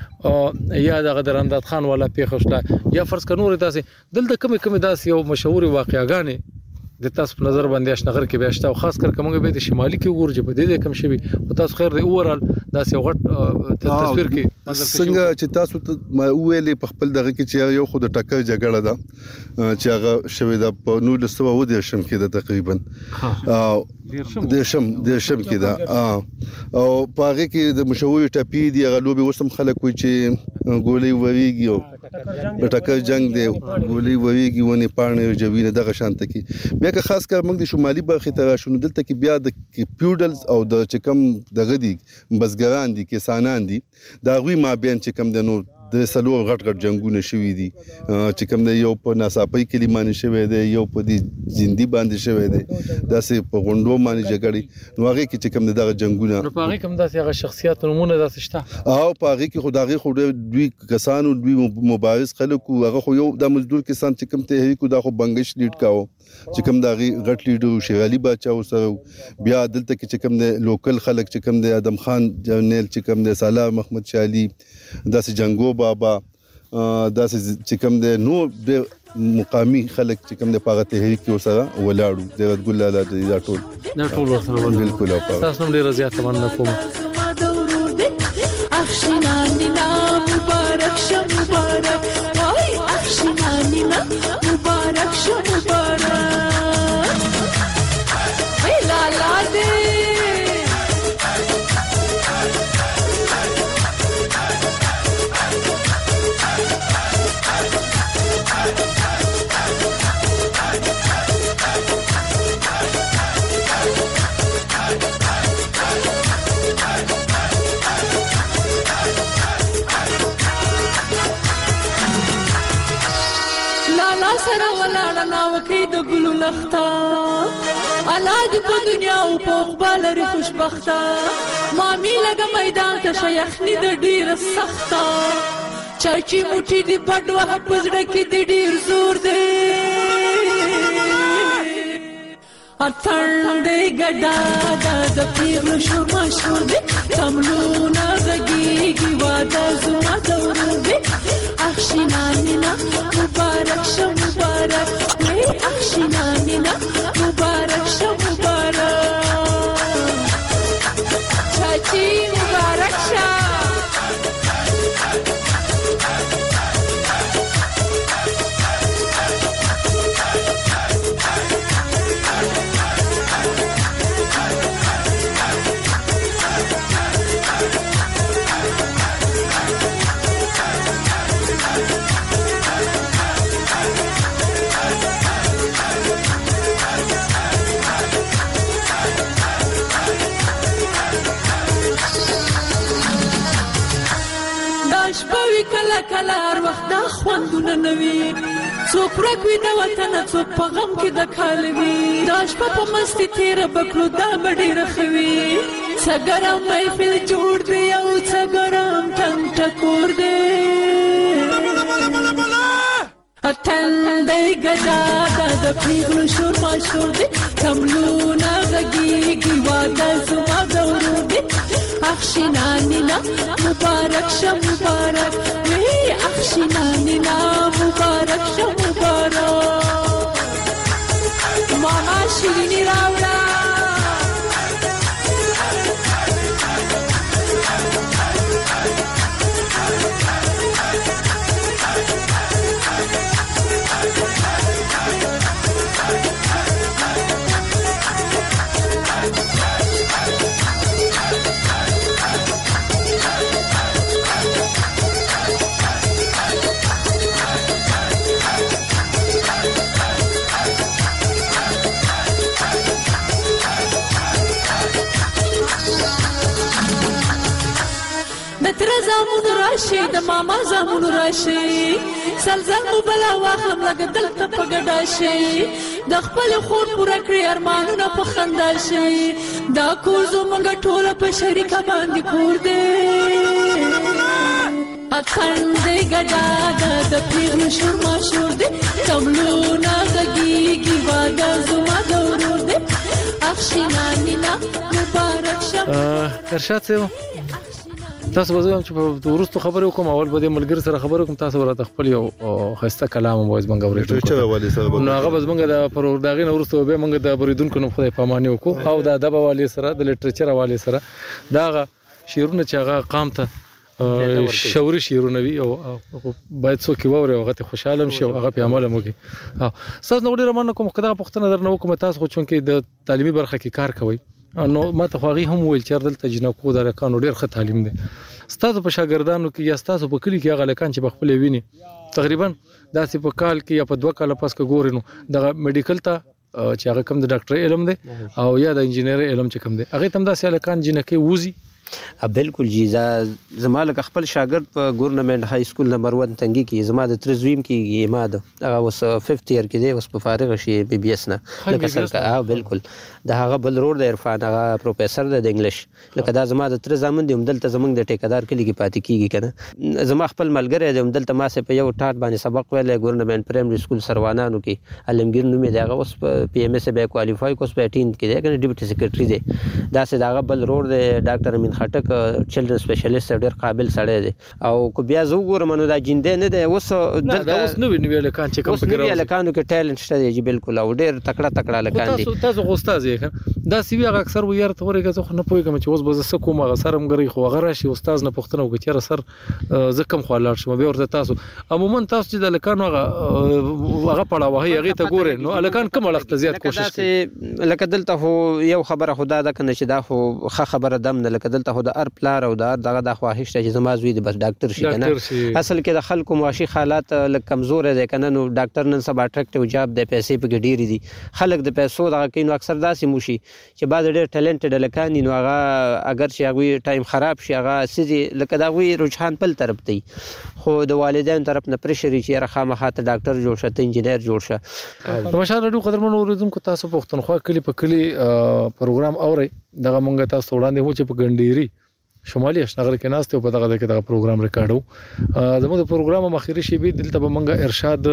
یا د غدرندات خان والا پیښه یا فرض ک نور داسې دلته کوم کوم داسې یو مشهور واقعاګانې د تاسو په نظر باندې اشنغر کې بیاشته او خاص کر کومه به د شمالي کې ورجه په دې کم شوی او تاسو خیر دی اورال داسې غټ تصویر کې څنګه چې تاسو ویلې په خپل دغه کې چې یو خود ټکر جګړه ده چې هغه شوی د په نولس سو او د شم کې د تقریبا د شم د شم کې ده او په هغه کې د مشهور ټپی دی غلوبي وسم خلک وي چې ګولې وریږي د ټکر جنگ دی ګولې وریږي ونی پانه جوینه دغه شانت کې بیا که خاص کر موږ د شمالي برخې ته راشو دلته کې بیا د پیوډلز او د چکم دغه دي بزګران دي کسانان دي دا غوي ما بین چکم د نو د سلو غټ غټ جنگونه شوي دي چې کوم د یو په ناصاپي کلمانه شوی دی یو په دې زندي باندې شوی دی داسې په غونډو باندې جګړې نو هغه کې چې کوم دغه جنگونه نو په هغه کوم داسې هغه شخصیت نمونه داسې شته او په هغه کې خدای خو دوی کسانو دوی مبارز خلک هغه خو یو د مزدور کسان چې کوم تحریک دا خو بنگش لیډ کاوه چې کوم دغه غټ لیډر شیخ علي باچا سره بیا دلته کې چې کوم د لوکل خلک چې کوم د ادم خان جنرال چې کوم د سالار محمد شالي داسې جنگو بابا داسې چې کوم د نو د مقامی خلک چې کوم د پاغه تحریک کې سره ولاړو د ګل لاله د ټول نه ټول سره بالکل او تاسو هم ډیر زیات مننه کوم اخشنانینا مبارک شه مبارک وای اخشنانینا مبارک شه مبارک ای لالا دې سره ولاړه ناوکې د ګلو لخته اولاد په دنیا او په عقبال لري خوشبخته مامي لګه میدان ته شیخني د ډیره سخته چاچی موټي دی پټ وه پزړه کې د ډیر زور دی اتن دی ګډا د پیغلو شو مشهور دی تملونه غږیږي واده زما د ورور دی اخشنانینا مبارک شه مبارک وی اخشنانینا مبارک شه مبارک چاچی مبارک شه کله کله هر وخت دا خوندونه نوي څوک ورکوي د وطن څوک په غم کې د کالوي دا شپه په مستي تیره بکړو دا به ډېره ښه وي څه ګرم محفل جوړ دی او څه ګرم ټنګ ټکور دی تندی ګډا دا د پیغلو شور ماشور دی کملونه غږیږي واده زما د ورور دی اخشینانینا مبارک شه مبارک وی اخشینانینا مبارک شه مبارک ماما شیرینی راوړه زامون راشي د ماما زامون راشي سلزل مو بلا واخلم لګ دلته په ګډا شي د خپل خور پوره کړی ارمانونه په خندا شي دا کور زمونږ ټوله په شریکه باندې کور دی اخندې ګډا د پیغلو شور ماشور دی کملونه غږیږي واده زما د ورور دی اخشینانینا مبارک شه ارشاد صاحب تاسو به زه چې په ورستو خبرې وکم اول به د ملګری سره خبرې وکم تاسو ورته خپل یو خسته کلام مو زمنګ اورېدل چې والي سره نو هغه زمنګ د پرور داغې نو ورستو به موږ د بریدونکو نو خدای پامانه وکړو او د ادب والي سره د لټریچر والي سره دا شیرونه چې هغه قام ته شوري شیرونه وی او باید څوک ووري او غته خوشاله شي او هغه په عمل مو کې ها ساز نو ډیره مننه کوم خدای پښتنه در نو کوم تاسو خو چونکې د تعلیمي برخه کې کار کوي نو ماته خو هغه هم ویل چې دلته جنکو د لکانو ډیر ښه تعلیم دی ستاسو په شاګردانو کې یا ستاسو په کلی کې هغه لکان چې بخپل ویني تقریبا داسې په کال کې یا په دوه کال پس کې ګورینو د میډیکل ته چې هغه کوم د ډاکټر علم دی او یا د انجینر علم چې کوم دی هغه تم داسې لکان جنکه ووزي بالکل جی زما لکه خپل شاګرد په ګورنمنت های سکول نمبر واحد تنګي کې زما د ترزویم کې ما د هغه وس ففتھ ایئر کې دی وس په فارغ شي بي بي اس نه لکه سره اه بالکل د هغه بل روډ د عرفان هغه پروفیسور د انګلیش لکه دا زما د تر زامن دی دلته زمونږ د ټیکادار کلی کې پاتې کیږي کنه زما خپل ملګری دی دلته ما سه په یو ټاټ باندې سبق ویل ګورنمنت پرایمري سکول سروانانو کې علمگیر نومې دی هغه وس په پی ام اس به کوالیفای کوس په اټین کې دی کنه ډیپټي سیکریټری دی دا سه دا بل روډ دی ډاکټر امین خټک چلډرن سپیشلیست ډیر قابل سړی دی او کو بیا زه وګورم نو دا جیندې نه دی اوس دلته اوس نو ویني لکان چې کوم فکر اوس لکانو کې ټیلنت شته دی بالکل او ډیر تکړه تکړه لکان دي تاسو تاسو استاد یې دا سی وی هغه اکثر ویار ته ورګه زه نه پوهیږم چې اوس به زه کوم هغه سرم غري خو هغه راشي استاد نه پښتنه وکړي سر زه کم خو لاړ شم بیا ورته تاسو عموما تاسو چې د لکانو هغه هغه پړاو هي هغه ته ګوره نو لکان کوم وخت زیات کوشش کوي لکه دلته خو یو خبره خدا ده کنه چې دا خو ښه خبره دم نه لکه دلته خو د ار پلار او د دغه د خواهش ته چې زما زوی د بس ډاکټر شي کنه اصل کې د خلکو معاشي حالات لکه کمزور دي کنه نو ډاکټر نن سبا اټریکټیو جاب د پیسې په ډیری دي خلک د پیسو دغه کینو اکثر داسې موشي چې بعد ډېر ټیلنټډ لکانی نو هغه اگر چې هغه ټایم خراب شي هغه سړي لکه دا وی رجحان بل طرف دی خو د والدین طرف نه پرشر چې راخامه ته ډاکټر جوړ شته انجینر جوړ شه ماشاء الله قدرمن اوریدونکو تاسو پښتونخوا کلی په کلی پروګرام اوري دغه مونږ تاسو وړاندې مو چې په ګنډيري شمالي اشنغر کې ناست په دغه دغه پروګرام ریکارډو زموږ د پروګرام مخیری شی به دلته به مونږه ارشاد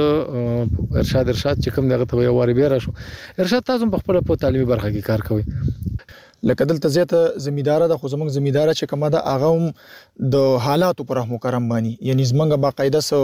ارشاد ارشاد چې کوم دغه ته یو واری بیا راشو ارشاد تاسو په خپل په تعلیمي برخه کې کار کوي لکه دلته زیاته زمیدار ده خو زموږ زمیدار چې کومه ده هغه هم د حالاتو پر رحم کرم باندې یعنی زمونږ باقاعده سو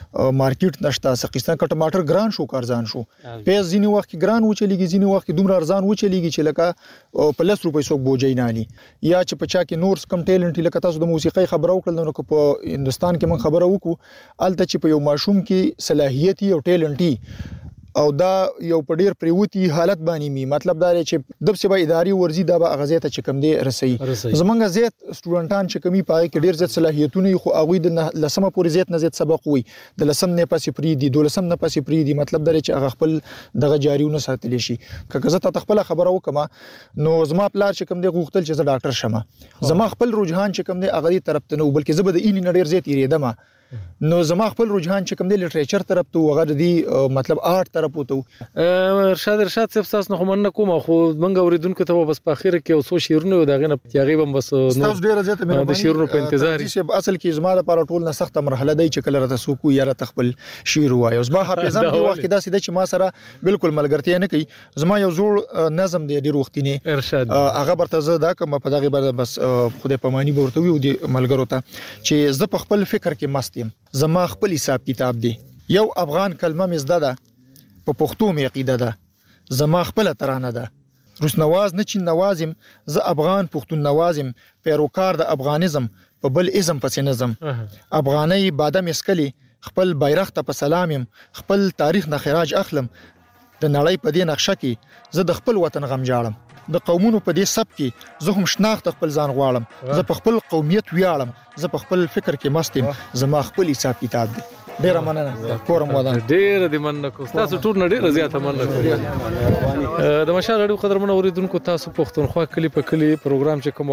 مارکیټ نشته سقستان ک ټماټر ګران شو کارزان شو پیاز ځینی وخت ګران و چلیږي ځینی وخت دومره ارزان و چلیږي چې لکه په لس روپۍ څوک بوجي نه علي یا چې په چا کې نور کم ټیلنټ لکه تاسو د موسیقي خبرو کړل نو په هندستان کې من خبره وکړو الته چې په یو ماشوم کې صلاحیت او ټیلنټي او دا یو په ډیر پریوتی حالت باندې می مطلب دا چې د سبا اداري ورزي دا به غزه ته چکم دی رسي زمونږ زیات سټوډنټان چې کمی پای کې ډیر زیات صلاحیتونه خو هغه د لسمه پورې زیات نه زیات سبق وي د لسم نه پاسې پری دي د لسم نه پاسې پری دي مطلب دا چې هغه خپل دغه جاریونه ساتل شي که زه ته خپل خبره وکم نو زما پلار چې کم دی غوښتل چې زه ډاکټر شمه زما خپل رجحان چې کم دی هغه طرف ته نو بلکې زه به د این ډیر زیات یریدم نو زما خپل رجحان چې کوم دی لټریچر طرف ته وغه دی مطلب آرت طرف ته ارشاد ارشاد صاحب تاسو نه من کوم خو منګ اوریدونکو ته بس په اخر کې اوسو شیرونه دغه نه تیاغي بم بس تاسو ډیره زیاته مهرباني د شیرونو په انتظار چې اصل کې زما لپاره ټول نه سخته مرحله دی چې کله راته سوکو یا راته خپل شیر وایو زما حافظم دی وخت دا سیده چې ما سره بالکل ملګرتیا نه کوي زما یو زوړ نظم دی ډیر وختینه ارشاد هغه برته زه دا کوم په دغه بر بس خدای پمانی ورته وی دی ملګرو ته چې زه په خپل فکر کې مست یم زما خپل حساب کتاب دی یو افغان کلمه مزده ده په پښتو می عقیده ده زما خپل ترانه ده روس نواز نه چین نوازم زه افغان پښتون نوازم پیروکار د افغانیزم په بل ازم پسې نظم افغاني بادم اسکلی خپل بیرغ ته په سلام يم خپل تاریخ نه خراج اخلم د نړۍ په دې نقشه کې زه د خپل وطن غم جاړم د قومونو په دې سب کې زه هم شناخت خپل ځان غواړم زه په خپل قومیت ویاړم زه په خپل فکر کې مست یم زما خپل حساب کتاب دی ډیر مننه کورم ودان ډیر دې مننه کو تاسو ټول نه ډیر زیاته مننه د مشال اړو قدر من اوریدونکو تاسو پښتونخوا کلی په کلی پروګرام چې کوم